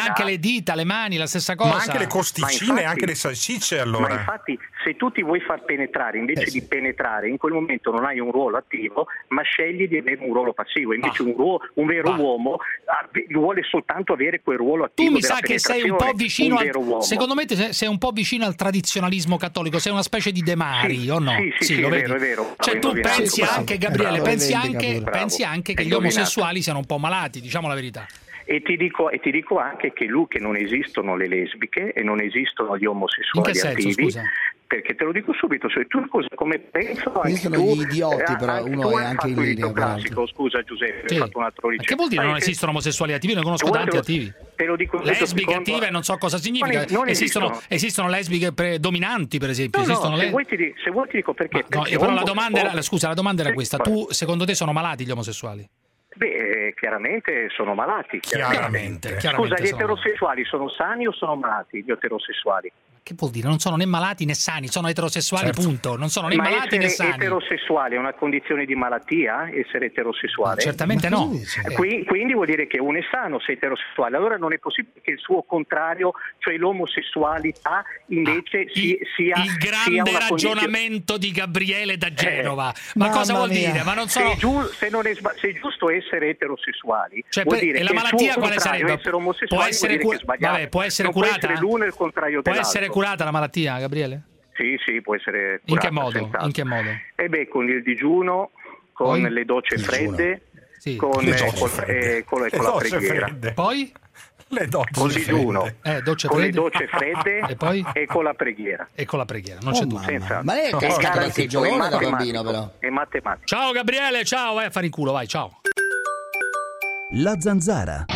mani, la stessa cosa. Ma anche le costicine, anche le salsicce, allora. Ma infatti, se tu ti vuoi far penetrare, invece di penetrare, in quel momento non hai un ruolo attivo, ma scegli di avere un ruolo passivo. Invece un vero uomo vuole soltanto avere quel ruolo attivo. Tu mi sa che sei un po' vicino secondo me sei un po' vicino al tradizionalismo cattolico, sei una specie di De Mari, o no? Sì, lo è vedi? vero. Cioè tu pensi anche, Gabriele, pensi anche che gli omosessuali siano un po' malati, diciamo la verità. E ti dico anche che non esistono le lesbiche e non esistono gli omosessuali in che senso, attivi. Scusa? Perché te lo dico subito, se tu come penso esistono gli idioti, però uno è anche in linea classico. Scusa Giuseppe, hai fatto un altro liceo. Che vuol dire non esistono omosessuali attivi? Ne conosco tanti attivi. Te lo dico lesbiche attive non so cosa significa. Esistono lesbiche dominanti, per esempio. Se vuoi ti dico perché. Però la domanda era questa. Tu, secondo te, sono malati gli omosessuali? Beh, chiaramente sono malati. Chiaramente. Scusa, gli eterosessuali sono sani o sono malati? Gli eterosessuali? che vuol dire? Non sono né malati né sani, sono eterosessuali, punto. Non sono né malati né sani. Ma eterosessuale è una condizione di malattia, essere eterosessuale? Certamente no. Quindi vuol dire che uno è sano se è eterosessuale, allora non è possibile che il suo contrario, cioè l'omosessualità, invece sia il grande ragionamento di Gabriele da Genova. Ma cosa vuol dire? Ma non sono... se è giusto essere eterosessuali, cioè, vuol dire e la che malattia quale sarebbe? Essere omosessuale può essere può essere curata? Può essere l'uno e il contrario può dell'altro. Essere curata la malattia, Gabriele? Sì, può essere curata. In che modo? Con il digiuno, con le docce fredde, con la preghiera. Poi? Col digiuno, con le docce fredde e con la preghiera. Non c'è dubbio. Ma lei è cascato qualche giorno da bambino, però. È matematica. Ciao Gabriele, ciao, vai a fare in culo, vai, ciao. La Zanzara.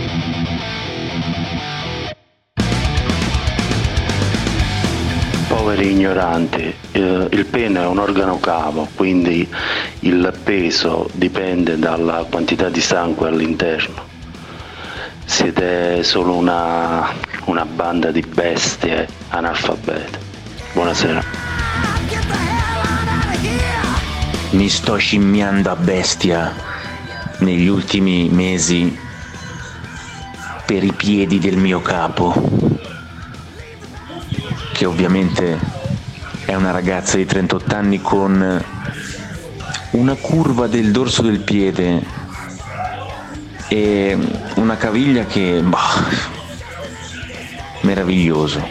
Poveri ignoranti, il pene è un organo cavo, quindi il peso dipende dalla quantità di sangue all'interno. Siete solo una banda di bestie analfabete. Buonasera. Mi sto scimmiando a bestia negli ultimi mesi per i piedi del mio capo, che ovviamente è una ragazza di 38 anni con una curva del dorso del piede e una caviglia che meraviglioso.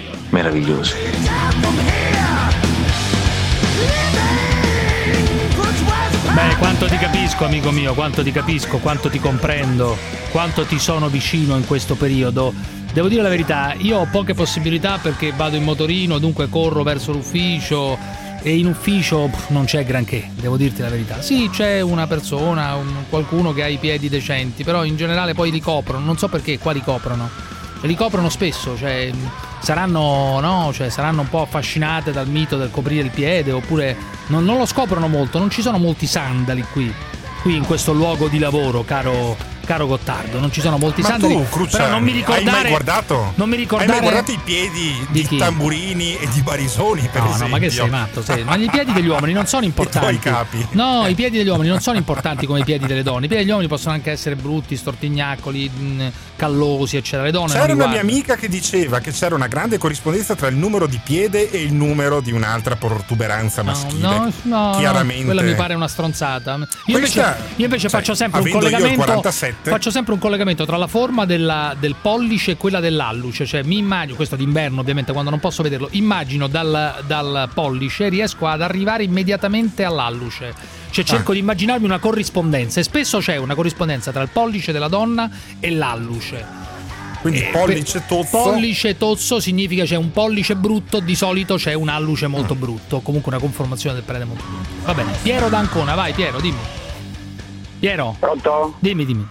Beh, quanto ti capisco, amico mio, quanto ti capisco, quanto ti comprendo, quanto ti sono vicino in questo periodo. Devo dire la verità, io ho poche possibilità perché vado in motorino, dunque corro verso l'ufficio e in ufficio non c'è granché, devo dirti la verità. Sì, c'è una persona, qualcuno che ha i piedi decenti, però in generale poi li coprono, non so perché, qua li coprono. Li coprono spesso, cioè saranno un po' affascinate dal mito del coprire il piede, oppure non lo scoprono molto, non ci sono molti sandali qui in questo luogo di lavoro, caro Gottardo, non ci sono molti sandali. Tu, Cruciani, però non mi ricordare, hai mai guardato? Non mi ricordare. Hai mai guardato i piedi di Tamburini e di Barisoni, per esempio? No, ma che sei matto? Ma i piedi degli uomini non sono importanti. I tuoi capi. No, i piedi degli uomini non sono importanti come i piedi delle donne. I piedi degli uomini possono anche essere brutti, stortignacoli, callosi, eccetera. Le donne c'era una mia amica che diceva che c'era una grande corrispondenza tra il numero di piede e il numero di un'altra protuberanza maschile. No, chiaramente. Quella mi pare una stronzata. Io invece faccio sempre un collegamento. Faccio sempre un collegamento tra la forma del pollice e quella dell'alluce, cioè mi immagino, questo d'inverno ovviamente quando non posso vederlo, immagino dal pollice riesco ad arrivare immediatamente all'alluce, cioè cerco di immaginarmi una corrispondenza e spesso c'è una corrispondenza tra il pollice della donna e l'alluce. Quindi pollice tozzo significa c'è un pollice brutto, di solito c'è un alluce molto brutto, comunque una conformazione del prede molto brutto. Va bene, Piero d'Ancona, vai Piero, dimmi. Piero? Pronto? Dimmi.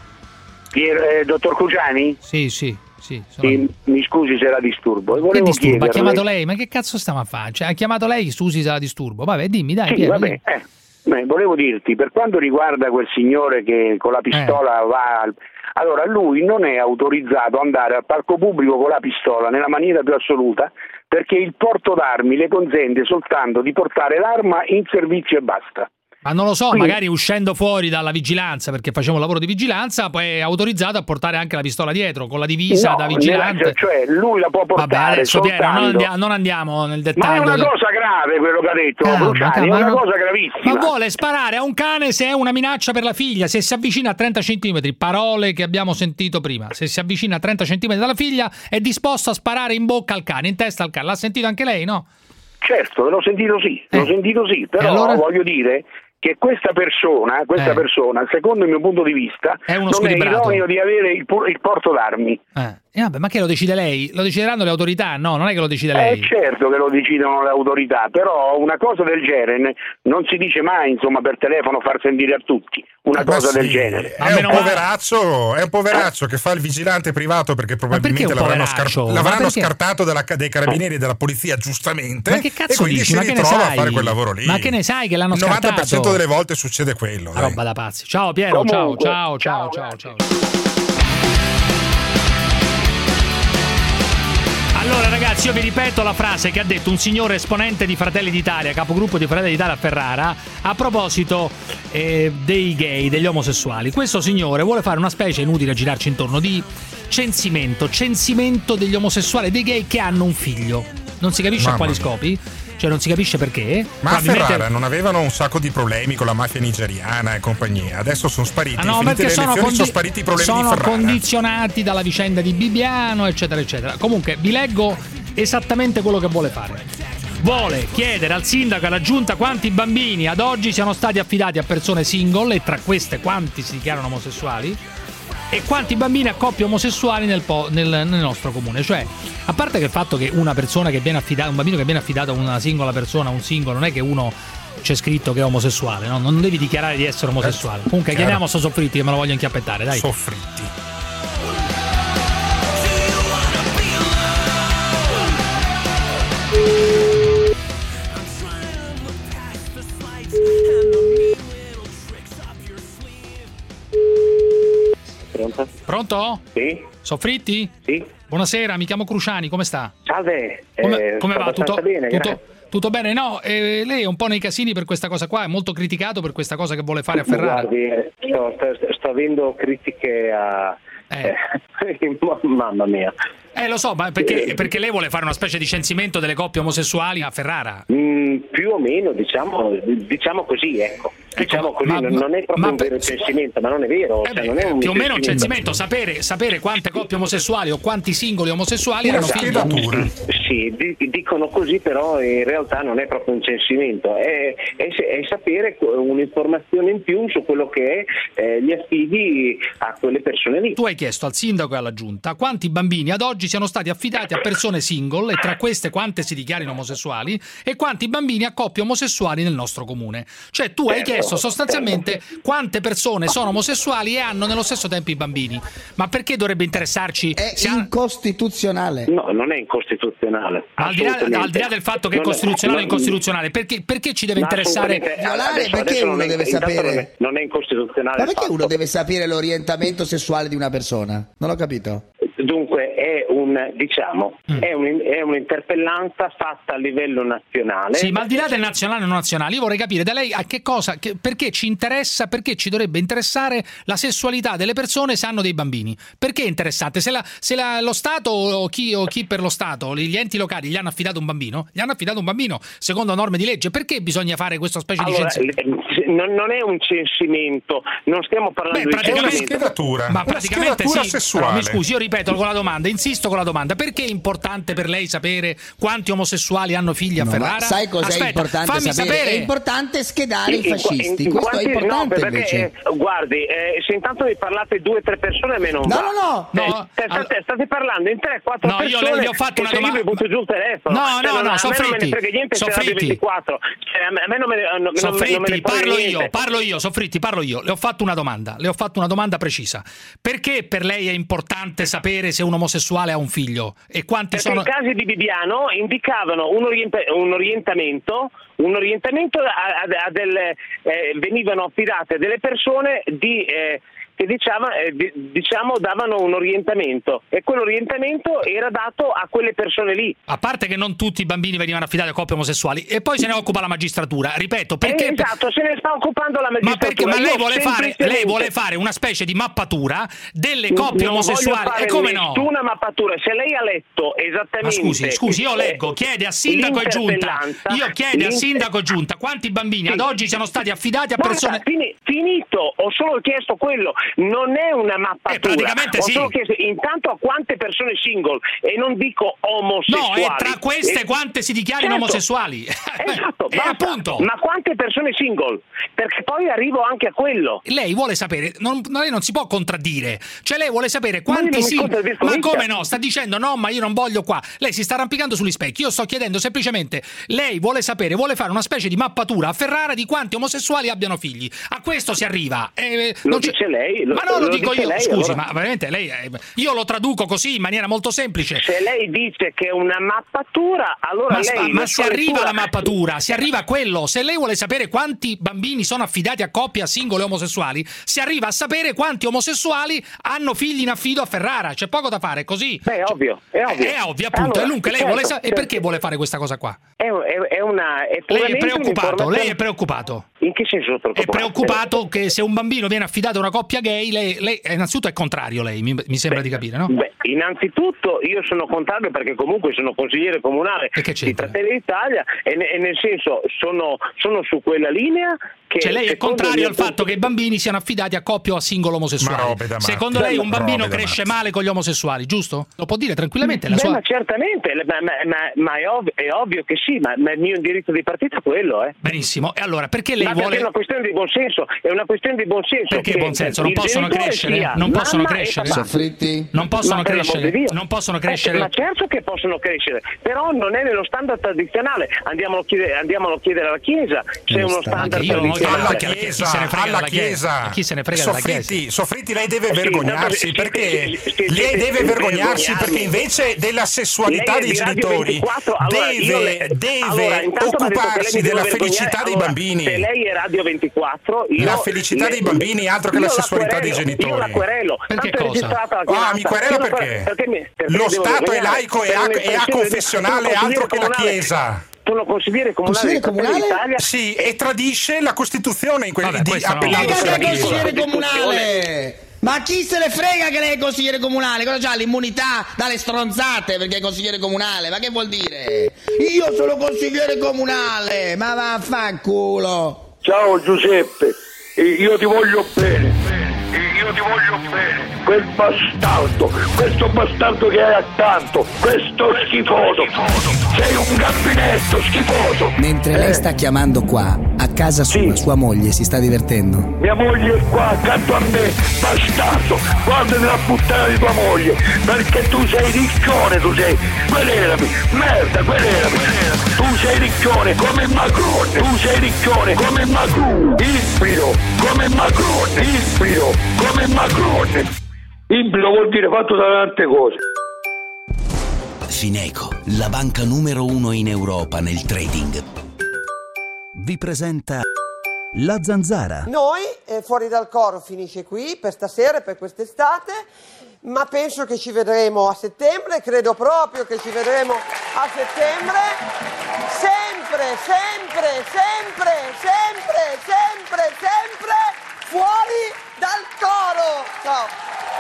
Dottor Cruciani? Sì. Mi scusi se la disturbo. Che disturbo? Ha chiamato lei? Ma che cazzo stiamo a fare? Cioè, ha chiamato lei, scusi se la disturbo. Vabbè, dimmi, dai. Sì, Piero, vabbè. Volevo dirti, per quanto riguarda quel signore che con la pistola va... Allora, lui non è autorizzato ad andare al parco pubblico con la pistola nella maniera più assoluta, perché il porto d'armi le consente soltanto di portare l'arma in servizio e basta. Ma non lo so, quindi, magari uscendo fuori dalla vigilanza, perché facciamo un lavoro di vigilanza, poi è autorizzato a portare anche la pistola dietro, con la divisa da vigilante. Cioè, lui la può portare. Vabbè, adesso soltanto... Piero, non andiamo nel dettaglio. Ma è una cosa grave quello che ha detto Cruciani, è una cosa gravissima. Ma vuole sparare a un cane se è una minaccia per la figlia, se si avvicina a 30 centimetri, parole che abbiamo sentito prima, se si avvicina a 30 centimetri dalla figlia è disposto a sparare in bocca al cane, in testa al cane. L'ha sentito anche lei, no? Certo, l'ho sentito sì, però allora... voglio dire... che questa persona, secondo il mio punto di vista, non è idoneo di avere il porto d'armi. Vabbè, ma che lo decide lei? Lo decideranno le autorità? No, non è che lo decide lei. Certo che lo decidono le autorità, però una cosa del genere non si dice mai, insomma, per telefono far sentire a tutti una cosa del genere. È un poveraccio che fa il vigilante privato perché probabilmente l'avranno scartato dei carabinieri e della polizia, giustamente. Ma che cazzo e quindi dici? si ritrova a fare quel lavoro lì. Ma che ne sai che l'hanno scartato? Il 90% delle volte succede quello. Roba da pazzi. Ciao Piero, comunque, ciao. Ciao. Allora ragazzi, io vi ripeto la frase che ha detto un signore esponente di Fratelli d'Italia, capogruppo di Fratelli d'Italia a Ferrara, a proposito dei gay, degli omosessuali. Questo signore vuole fare una specie, inutile girarci intorno, di censimento degli omosessuali, dei gay che hanno un figlio. Non si capisce a quali scopi, cioè non si capisce perché. Ma a Ferrara non avevano un sacco di problemi con la mafia nigeriana e compagnia, adesso sono spariti. No, perché sono spariti i problemi di Ferrara. Sono condizionati dalla vicenda di Bibbiano, eccetera eccetera. Comunque vi leggo esattamente quello che vuole fare. Vuole chiedere al sindaco e alla giunta quanti bambini ad oggi siano stati affidati a persone single, e tra queste quanti si dichiarano omosessuali, e quanti bambini a coppie omosessuali nel nostro comune. Cioè, a parte che il fatto che una persona che viene affidata, un bambino che viene affidato a una singola persona, un singolo, non è che uno c'è scritto che è omosessuale, no? Non devi dichiarare di essere omosessuale. Comunque chiediamo a Soffritti, che me lo voglio inchiappettare, dai. Soffritti. Pronto? Sì. Soffritti? Sì. Buonasera, mi chiamo Cruciani, come sta? Salve. Come va? Tutto bene? Tutto bene? No, lei è un po' nei casini per questa cosa qua, è molto criticato per questa cosa che vuole fare a Ferrara. Guardi, sto avendo critiche a... mamma mia. Lo so, ma perché lei vuole fare una specie di censimento delle coppie omosessuali a Ferrara? Più o meno, diciamo così, ecco. Diciamo così, non è proprio un vero censimento, ma non è vero. Non è più o meno un censimento, sapere quante coppie omosessuali o quanti singoli omosessuali erano figli. Sì, dicono così, però in realtà non è proprio un censimento, è sapere un'informazione in più su quello che è gli affidi a quelle persone lì. Tu hai chiesto al sindaco e alla giunta quanti bambini ad oggi siano stati affidati a persone single, e tra queste quante si dichiarino omosessuali, e quanti bambini a coppie omosessuali nel nostro comune. Cioè tu hai chiesto sostanzialmente quante persone sono omosessuali e hanno nello stesso tempo i bambini. Ma perché dovrebbe interessarci? È incostituzionale. No, non è incostituzionale. Al di là del fatto che è costituzionale o incostituzionale, perché ci deve interessare? Violare, perché uno deve sapere? Non è incostituzionale. Ma perché uno deve sapere l'orientamento sessuale di una persona? Non ho capito. Dunque è un'interpellanza fatta a livello nazionale. Sì, ma al di là del nazionale o non nazionale, io vorrei capire da lei a che cosa, perché ci interessa, perché ci dovrebbe interessare la sessualità delle persone se hanno dei bambini. Perché è interessante? Se lo Stato o chi per lo Stato, gli enti locali gli hanno affidato un bambino, secondo norme di legge. Perché bisogna fare questa specie di censimento? Non è un censimento, non stiamo parlando di censimento. È una schedatura. Ma praticamente sì. Sessuale. Mi scusi, io ripeto con la domanda, insisto con la domanda: perché è importante per lei sapere quanti omosessuali hanno figli a Ferrara? Sai cos'è importante sapere? È importante schedare i fascisti. Questo è importante, perché, invece. Guardi, se intanto vi parlate 2 o 3 persone, almeno No. State parlando in 3 o 4 persone. Io le ho fatto una domanda. Io vi butto giù il telefono. No, Soffritti. Soffritti, parlo io, Soffritti, parlo io. Le ho fatto una domanda precisa. Perché per lei è importante sapere se un omosessuale ha un figlio? E quanti sono? I casi di Bibbiano indicavano un orientamento venivano affidate delle persone che davano un orientamento, e quell'orientamento era dato a quelle persone lì. A parte che non tutti i bambini venivano affidati a coppie omosessuali, e poi se ne occupa la magistratura, ripeto, perché esatto, se ne sta occupando la magistratura. Ma lei vuole fare una specie di mappatura delle coppie omosessuali, e come no? Una mappatura, se lei ha letto esattamente. Ma scusi, io leggo, chiede a sindaco e giunta. Io chiedo a sindaco e giunta quanti bambini ad oggi siano stati affidati a persone. Finito, ho solo chiesto quello. Non è una mappatura. Praticamente sì. Ho solo chiesto intanto a quante persone single, e non dico omosessuali. No, e tra queste quante si dichiarino omosessuali. Esatto, appunto. Ma quante persone single? Perché poi arrivo anche a quello. Lei vuole sapere, lei non si può contraddire. Cioè lei vuole sapere quanti single. Ma come no? Sta dicendo no, ma io non voglio qua. Lei si sta arrampicando sugli specchi. Io sto chiedendo semplicemente, lei vuole fare una specie di mappatura a Ferrara di quanti omosessuali abbiano figli. A questo si arriva. Lo dice lei. lei. Ma no, lo dico io, lei, scusi, allora... ma veramente lei, io lo traduco così in maniera molto semplice. Se lei dice che è una mappatura, allora ma si arriva alla mappatura, si arriva a quello. Se lei vuole sapere quanti bambini sono affidati a coppie, a singole omosessuali, si arriva a sapere quanti omosessuali hanno figli in affido a Ferrara. C'è poco da fare, così. Beh, è ovvio. È ovvio, appunto. Allora, lei vuole sapere. E perché vuole fare questa cosa qua? Lei è preoccupato. Lei è preoccupato. In che senso preoccupato? È preoccupato che se un bambino viene affidato a una coppia gay, lei innanzitutto è contrario, lei mi sembra di capire, no? Beh, innanzitutto io sono contrario perché comunque sono consigliere comunale di Fratelli d'Italia e nel senso sono su quella linea che... Cioè lei è contrario al fatto che i bambini siano affidati a coppie o a singolo omosessuali. Secondo lei un bambino cresce male con gli omosessuali, giusto? Lo può dire tranquillamente la sua... Ma certamente, ma è ovvio che sì, ma il mio indirizzo di partito è quello, Benissimo, e allora perché lei vuole... È una questione di buonsenso, Perché buonsenso? Non possono crescere? Non possono crescere? Soffritti? Non possono crescere? Non possono crescere? Ma certo che possono crescere, però non è nello standard tradizionale. Andiamolo a chiedere alla Chiesa se è uno standard tradizionale. Alla Chiesa. Chi se ne frega della Chiesa? Soffritti, lei deve vergognarsi perché perché invece della sessualità dei genitori deve occuparsi della felicità dei bambini. Se lei è Radio 24, la felicità dei bambini altro che la sessualità dei genitori. Io la querelo. Perché cosa? Mi querela perché? Lo Stato è laico e aconfessionale altro che la Chiesa. Sono consigliere comunale d'Italia. Sì, e tradisce la Costituzione in quelli di appellandosi alla Chiesa. Consigliere comunale! Ma chi se ne frega che lei è consigliere comunale? Cosa c'ha? L'immunità dalle stronzate perché è consigliere comunale? Ma che vuol dire? Io sono consigliere comunale! Ma vaffanculo! Ciao Giuseppe, io ti voglio bene. Quel bastardo, questo bastardo che hai accanto, questo schifoso, sei un gabinetto schifoso. Mentre lei sta chiamando qua, a casa sua moglie si sta divertendo. Mia moglie è qua accanto a me, bastardo, guarda nella puttana di tua moglie, perché tu sei riccione, querelami, merda, querelami. Tu sei riccione come Macron, ibrido come Macron. Ibrido vuol dire fatto da tante cose. Fineco, la banca numero 1 in Europa nel trading, vi presenta La Zanzara. Noi, Fuori dal Coro finisce qui per stasera e per quest'estate, ma penso che ci vedremo a settembre, credo proprio che ci vedremo a settembre, sempre, Fuori dal Coro. Ciao.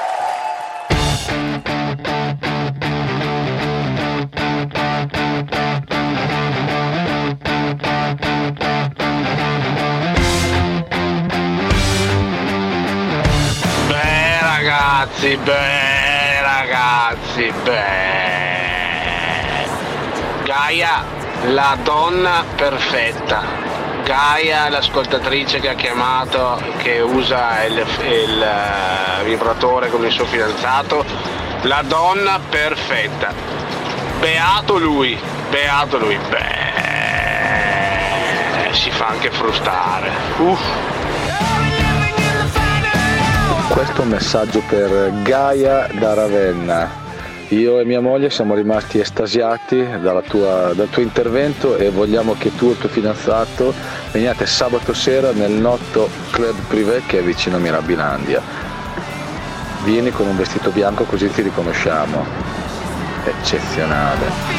Ragazzi, Gaia, la donna perfetta. Gaia, l'ascoltatrice che ha chiamato, che usa il vibratore con il suo fidanzato, la donna perfetta. Beato lui. Si fa anche frustare. Questo è un messaggio per Gaia da Ravenna. Io e mia moglie siamo rimasti estasiati dal tuo intervento e vogliamo che tu e il tuo fidanzato veniate sabato sera nel noto club privé che è vicino a Mirabilandia. Vieni con un vestito bianco così ti riconosciamo. Eccezionale.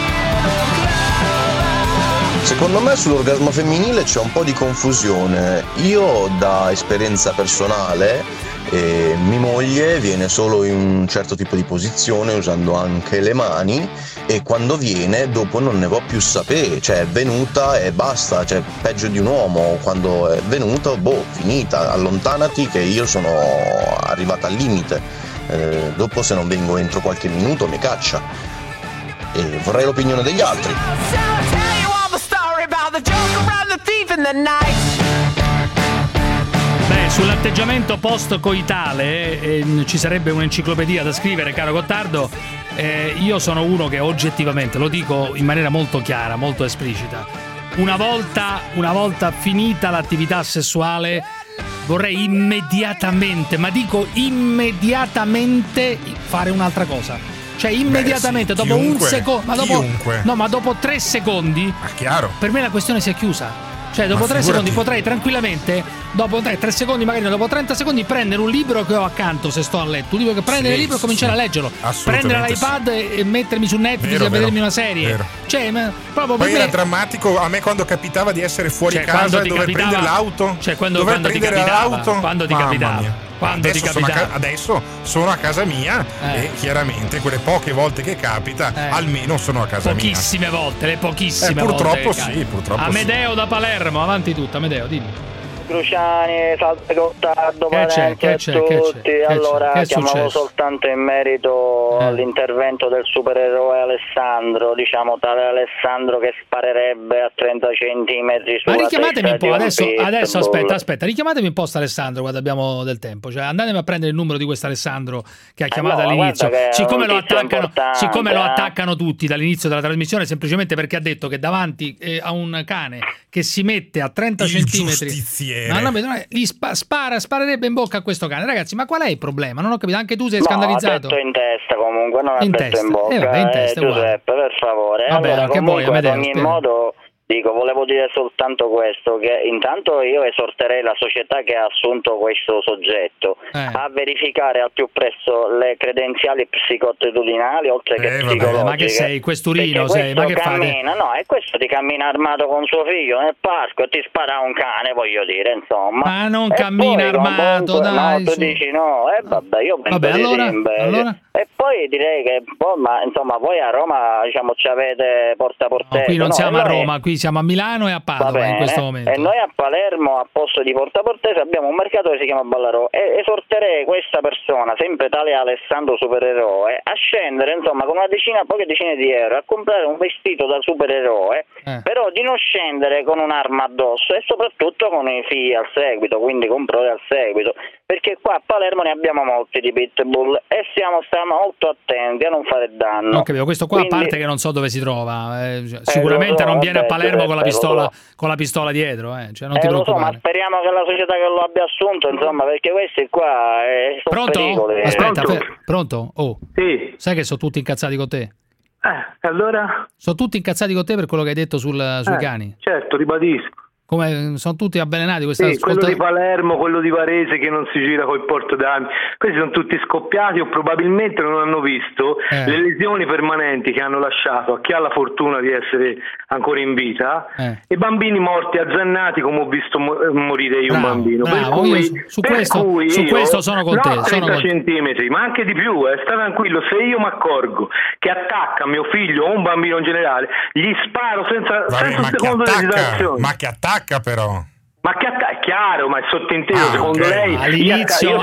Secondo me sull'orgasmo femminile c'è un po' di confusione. Io da esperienza personale mia moglie viene solo in un certo tipo di posizione usando anche le mani e quando viene dopo non ne può più sapere, cioè è venuta e basta, cioè peggio di un uomo, quando è venuta finita, allontanati che io sono arrivata al limite, dopo se non vengo entro qualche minuto mi caccia e vorrei l'opinione degli altri. Sull'atteggiamento post-coitale ci sarebbe un'enciclopedia da scrivere, caro Gottardo. Io sono uno che oggettivamente, lo dico in maniera molto chiara, molto esplicita, una volta finita l'attività sessuale vorrei immediatamente, ma dico immediatamente, fare un'altra cosa. Cioè immediatamente, sì, dopo chiunque, un secondo, ma dopo 3 secondi, chiaro. Per me la questione si è chiusa. Cioè dopo 3 secondi potrei tranquillamente, dopo 3 secondi magari, dopo 30 secondi prendere un libro che ho accanto se sto a letto, un libro che prendere il libro e cominciare a leggerlo, prendere l'iPad e mettermi su Netflix e vedermi una serie. Cioè, proprio poi era drammatico a me quando capitava di essere fuori casa e dover prendere l'auto. Cioè quando ti capitava. Adesso sono a casa mia e chiaramente quelle poche volte che capita almeno sono a casa pochissime mia. Volte, le pochissime purtroppo volte. Purtroppo Amedeo da Palermo, avanti tutto, Amedeo, dimmi. Cruciani, salve Gottardo, Parenzo e tutti. Allora chiamavo soltanto in merito all'intervento del supereroe Alessandro, diciamo tale Alessandro che sparerebbe a 30 centimetri sulla testa. Ma richiamatemi un po', adesso aspetta, richiamatemi un po' sto Alessandro quando abbiamo del tempo, cioè andatemi a prendere il numero di questo Alessandro che ha chiamato all'inizio, siccome lo attaccano tutti dall'inizio della trasmissione semplicemente perché ha detto che davanti a un cane che si mette a 30 centimetri gli sparerebbe in bocca a questo cane. Ragazzi, ma qual è il problema? Non ho capito, anche tu sei scandalizzato. Ha detto in testa comunque, non ha detto in bocca. In testa, Giuseppe, per favore. Vabbè, allora, comunque, ad ogni modo Dico, volevo dire soltanto questo, che intanto io esorterei la società che ha assunto questo soggetto a verificare al più presto le credenziali psicoattitudinali oltre che psicologiche. Ma che sei, questurino sei? Ma che cammina, no, e questo ti cammina armato con suo figlio nel parco e ti spara un cane, voglio dire, insomma. Ma non cammina armato, dai. No, tu dici no, vabbè, io penso di allora? E poi direi che, ma insomma, voi a Roma, diciamo, ci avete porta a portetta. No, qui non siamo a Roma, qui siamo a Milano e a Padova in questo momento. E noi a Palermo, a posto di Porta Portese, abbiamo un mercato che si chiama Ballarò, e esorterei questa persona, sempre tale Alessandro supereroe, a scendere, insomma, con una decina, poche decine di euro, a comprare un vestito da supereroe, però di non scendere con un'arma addosso e soprattutto con i figli al seguito, quindi con prove al seguito, perché qua a Palermo ne abbiamo molti di pitbull e stiamo molto attenti a non fare danno. Ok, questo qua, quindi, a parte che non so dove si trova, sicuramente non viene a Palermo con la pistola dietro, cioè non ti preoccupare. Ma speriamo che la società che lo abbia assunto, insomma, perché questi qua sono pericoli. Aspetta, pronto? Oh. Sì. Sai che sono tutti incazzati con te? Allora? Sono tutti incazzati con te per quello che hai detto sui cani? Certo, ribadisco. Come sono tutti avvelenati questa quello di Palermo, quello di Varese che non si gira col portodami, questi sono tutti scoppiati o probabilmente non hanno visto le lesioni permanenti che hanno lasciato a chi ha la fortuna di essere ancora in vita e bambini morti azzannati come ho visto morire io un bambino. Su questo sono con te. 30 centimetri, ma anche di più, sta tranquillo, se io mi accorgo che attacca mio figlio o un bambino in generale, gli sparo senza un secondo di esitazione. Ma che attacca però? Ma che è chiaro, ma è sottinteso, secondo lei? All'inizio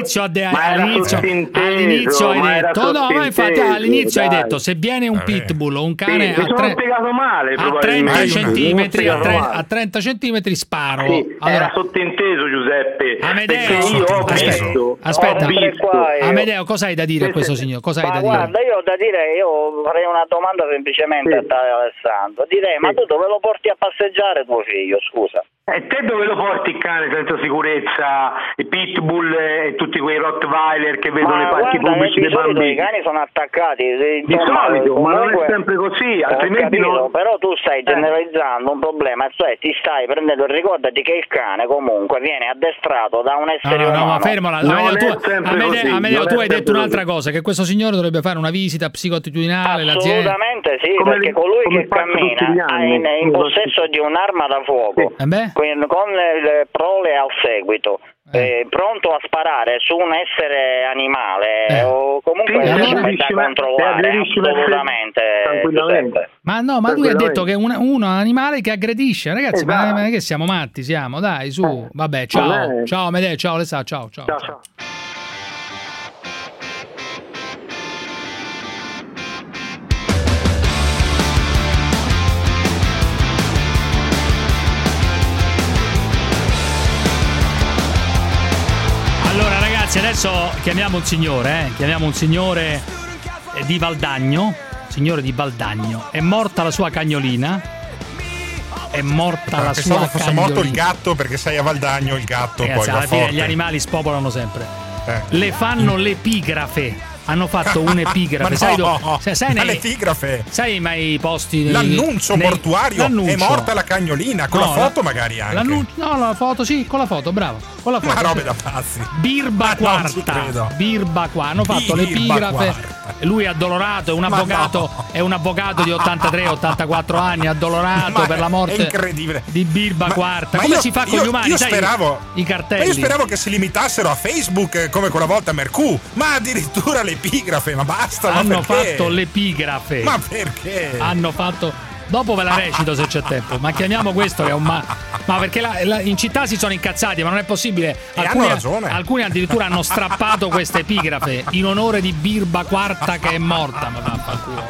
hai detto se viene un pitbull o un cane a 30 centimetri a 30 centimetri sparo. Era sottinteso, Giuseppe. Aspetta, Amedeo, cosa hai da dire a questo signor? Cosa hai da dire? Guarda, io farei una domanda semplicemente a tale Alessandro. Direi, ma tu dove lo porti a passeggiare tuo figlio, scusa? E te dove lo porti il cane senza sicurezza, i pitbull e tutti quei rottweiler che vedono i parchi pubblici dei bambini? I cani sono attaccati di solito, ma non è sempre così, altrimenti no. Però tu stai generalizzando un problema, cioè ti stai prendendo, ricordati che il cane comunque viene addestrato da un essere umano. No, ma fermola, Amedeo, tu hai detto un'altra cosa, che questo signore dovrebbe fare una visita psicotitudinale. Assolutamente sì, perché colui che cammina è in possesso di un'arma da fuoco. Con le prole al seguito, pronto a sparare su un essere animale o comunque da controllare assolutamente. Ma lui ha detto che è un animale che aggredisce, ragazzi, ma che siamo matti, dai, su. Vabbè, ciao Amedeo, ciao Alessà, ciao. Allora ragazzi, adesso chiamiamo un signore di Valdagno, è morta la sua cagnolina è morta la sua cagnolina. Fosse morto il gatto, perché sei a Valdagno, il gatto poi alla fine gli animali spopolano sempre. Le fanno l'epigrafe. Hanno fatto un'epigrafe. Sai l'epigrafe. Sai mai i posti l'annuncio mortuario? È morta la cagnolina, con la foto magari anche. La foto, sì, con la foto, bravo. Con la foto. Ma robe da pazzi. Birba quarta. Birba qua. Hanno fatto l'epigrafe. Lui è addolorato, è un avvocato di 83-84 anni, addolorato per la morte di Birba quarta. Come si fa con gli umani? Io speravo i cartelli. Ma io speravo che si limitassero a Facebook come quella volta a Mercù, ma addirittura l'epigrafe, ma basta. Hanno fatto l'epigrafe. Ma perché? Hanno fatto. Dopo ve la recito se c'è tempo. Ma chiamiamo questo che è un ma perché in città si sono incazzati, ma non è possibile. Alcuni addirittura hanno strappato questa epigrafe in onore di Birba quarta che è morta. Ma vaffanculo.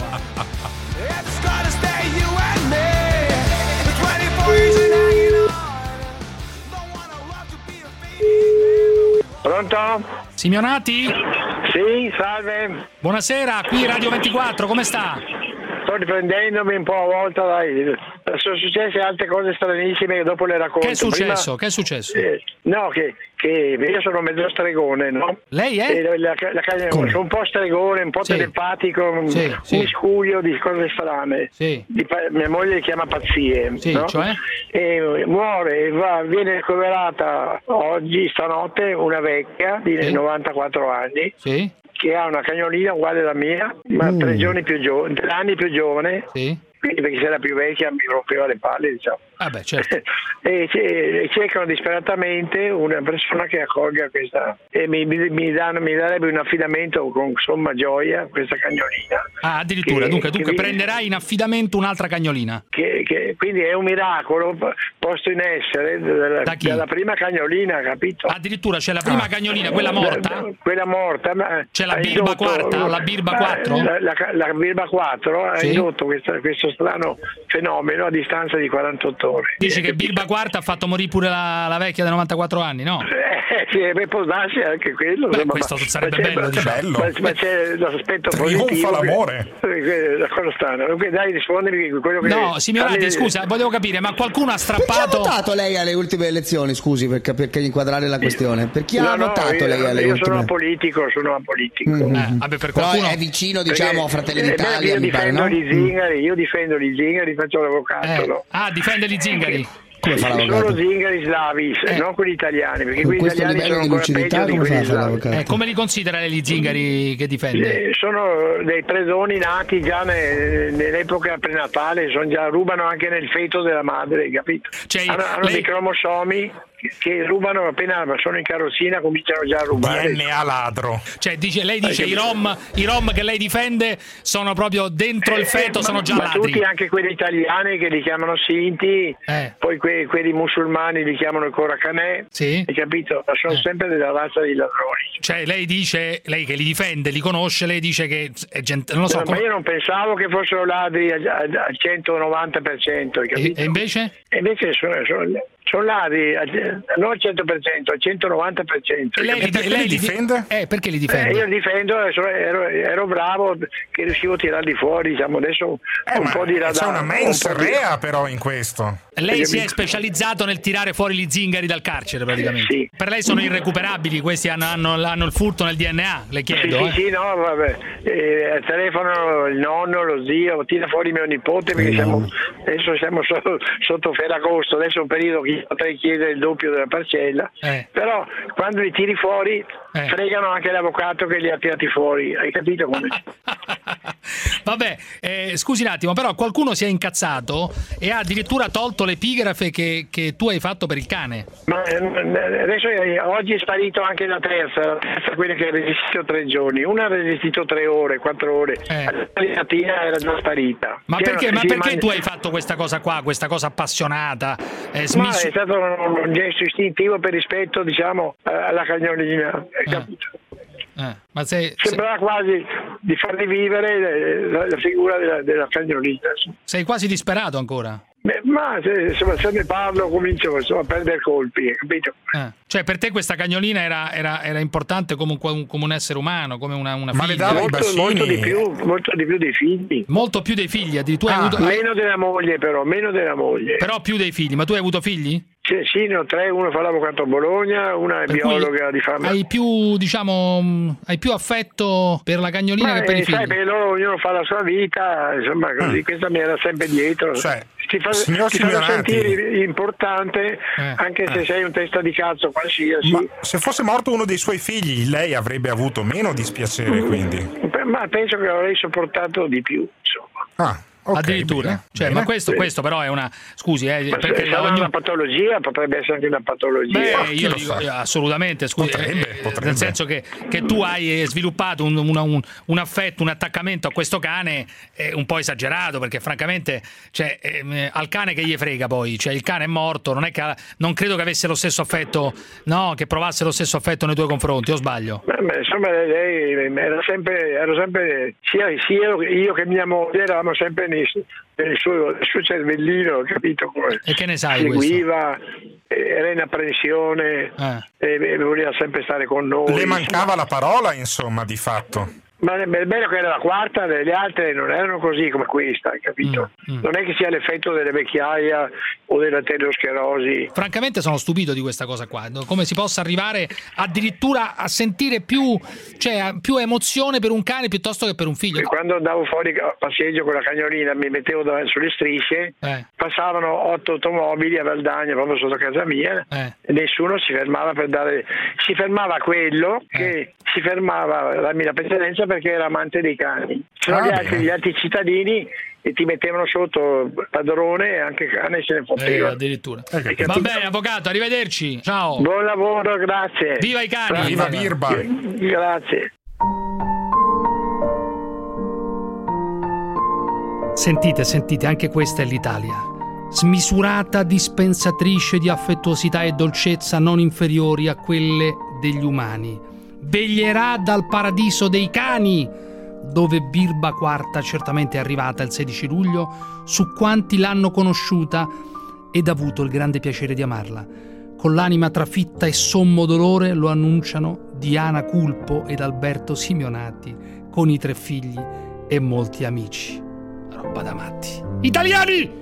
Pronto? Simeonati? Sì, salve. Buonasera, qui Radio 24, come sta? Sto riprendendomi un po' a volta, sono successe altre cose stranissime che dopo le racconto. Che è successo? Che è successo? No, che io sono mezzo stregone, no? Lei è? Sono un po' stregone, un po' telepatico, un miscuglio di cose strane. Sì. Mia moglie li chiama pazzie, sì, no? Cioè? E muore, viene ricoverata oggi, stanotte, una vecchia di 94 anni. Sì. Che ha una cagnolina uguale alla mia, ma 3 anni più giovane. Sì. Quindi perché se era più vecchia mi rompeva le palle, diciamo. Certo. E cercano disperatamente una persona che accolga questa e mi darebbe un affidamento con somma gioia questa cagnolina. Addirittura, dunque prenderai in affidamento un'altra cagnolina. Quindi è un miracolo posto in essere dalla prima cagnolina, capito? Addirittura c'è la prima cagnolina, quella morta? Quella morta. C'è la Birba quarta? La Birba 4? La Birba 4 ha indotto questo strano fenomeno a distanza di 48 ore. Dici che Birba quarta ha fatto morire pure la vecchia dei 94 anni, no? Sì, può darsi anche quello. Questo sarebbe bello, diciamo. Ma c'è l'aspetto positivo. Trionfa l'amore. La cosa strana. Dunque dai, rispondimi quello che... No, Simeonati, scusa, volevo capire, ma qualcuno ha strappato... Per chi ha votato lei alle ultime elezioni, scusi, per inquadrare la questione? Per chi ha votato lei alle ultime? Io sono apolitico. Vabbè, per qualcuno... Però è vicino, diciamo, a Fratelli d'Italia, mi pare, no? Io difendo gli zingari, faccio l'avvocato, no? Difende gli zingari. Come fa l'avvocato? Sono zingari slavi, non quelli italiani, perché quelli italiani sono ancora peggio di quelli slavi. Come li considera gli zingari che difende? Sono dei predoni nati già nell'epoca prenatale, rubano anche nel feto della madre, capito? Hanno dei cromosomi che rubano appena sono in carrozzina, cominciano già a rubare. DNA ladro. Cioè lei dice i rom che lei difende sono proprio dentro il feto, sono già ladri. Tutti, anche quelli italiani che li chiamano Sinti, poi quelli musulmani li chiamano Coracanè, sì. Hai capito? Ma sono sempre della razza dei ladroni. Cioè lei che li difende, li conosce, lei dice che è gente, non lo so. Ma io non pensavo che fossero ladri al 190%, hai capito? E invece? E invece sono ladri non al 100%, al 190%. E lei li difende? Perché li difende? Io li difendo, ero bravo che riuscivo a tirarli fuori, diciamo, adesso un po' di radar. C'è una mens rea però in questo. Lei si è specializzato nel tirare fuori gli zingari dal carcere, praticamente. Sì. Per lei sono irrecuperabili, questi hanno il furto nel DNA, le chiedo. Sì, no, vabbè. Telefono il nonno, lo zio, tira fuori mio nipote, perché adesso siamo sotto Ferragosto, adesso è un periodo che potrei chiedere il doppio della parcella, però quando li tiri fuori fregano anche l'avvocato che li ha tirati fuori, hai capito come? Vabbè, scusi un attimo, però qualcuno si è incazzato e ha addirittura tolto l'epigrafe che tu hai fatto per il cane. Ma adesso oggi è sparito anche la terza, quella che ha resistito 3 giorni, una ha resistito 3 ore, 4 ore, la mattina era già sparita. Ma perché tu hai fatto questa cosa qua, questa cosa appassionata? È stato un gesto istintivo per rispetto, diciamo, alla cagnolina, hai capito? Sembrava quasi di far rivivere la figura della cagnolina. Sei quasi disperato ancora? Ma se ne parlo comincio a perdere colpi, capito? Cioè per te questa cagnolina era importante come un essere umano, come una figlia? Molto di più dei figli. Molto più dei figli, addirittura hai avuto... Meno della moglie. Però più dei figli, ma tu hai avuto figli? Sì, ne ho 3, uno fa l'avvocato a Bologna, una è biologa di farmacia. Hai più affetto per la cagnolina che per i figli? Sai, perché ognuno fa la sua vita, insomma, così, questa mi era sempre dietro. Cioè, ti fa sentire importante, anche se sei un testa di cazzo qualsiasi. Ma se fosse morto uno dei suoi figli, lei avrebbe avuto meno dispiacere, quindi? Ma penso che l'avrei sopportato di più, insomma. Okay, addirittura, bene, cioè, bene. Ma questo però è una, scusi, perché è una patologia, potrebbe essere anche una patologia. Io dico assolutamente, scusi, potrebbe. nel senso che tu hai sviluppato un affetto, un attaccamento a questo cane un po' esagerato, perché francamente, cioè, al cane che gli frega poi, cioè il cane è morto, non credo che avesse lo stesso affetto, no, che provasse lo stesso affetto nei tuoi confronti, o sbaglio? Insomma, lei ero sempre sia io che mia moglie eravamo sempre nel suo cervellino, capito? E che ne sai? Seguiva, era in apprensione e voleva sempre stare con noi. Le mancava la parola, insomma, di fatto. Ma è bello che era la quarta, le altre non erano così come questa, capito? Non è che sia l'effetto delle vecchiaia o dell'aterosclerosi. Francamente sono stupito di questa cosa qua, come si possa arrivare addirittura a sentire più emozione per un cane piuttosto che per un figlio. Quando andavo fuori a passeggio con la cagnolina, mi mettevo davanti sulle strisce, passavano 8 automobili a Valdagna, proprio sotto casa mia, e nessuno si fermava si fermava quello che si fermava a darmi la precedenza perché era amante dei cani. Sono gli altri cittadini e ti mettevano sotto padrone e anche cane se ne fotteva. Addirittura. Va bene, avvocato, arrivederci. Ciao. Buon lavoro, grazie. Viva i cani. Viva Birba. Grazie. Sentite, anche questa è l'Italia. Smisurata dispensatrice di affettuosità e dolcezza non inferiori a quelle degli umani. Veglierà dal paradiso dei cani, dove Birba IV certamente è arrivata il 16 luglio, su quanti l'hanno conosciuta ed avuto il grande piacere di amarla. Con l'anima trafitta e sommo dolore lo annunciano Diana Culpo ed Alberto Simeonati, con i 3 figli e molti amici. Roba da matti. Italiani!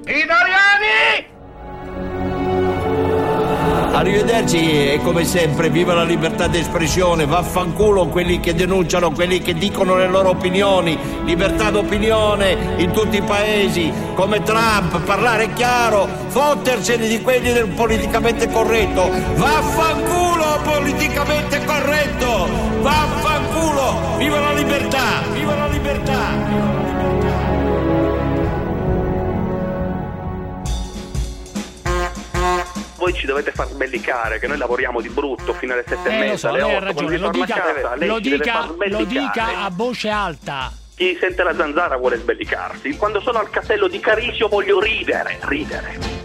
Arrivederci e come sempre viva la libertà di espressione, vaffanculo quelli che denunciano, quelli che dicono le loro opinioni, libertà d'opinione in tutti i paesi, come Trump, parlare chiaro, fottersene di quelli del politicamente corretto, vaffanculo politicamente corretto, vaffanculo, viva la libertà, viva la libertà. Voi ci dovete far sbellicare, che noi lavoriamo di brutto fino alle 7:30, lo so, alle 8. lei ha ragione, lo dica a voce alta. Chi sente la zanzara vuole sbellicarsi. Quando sono al castello di Carisio voglio ridere.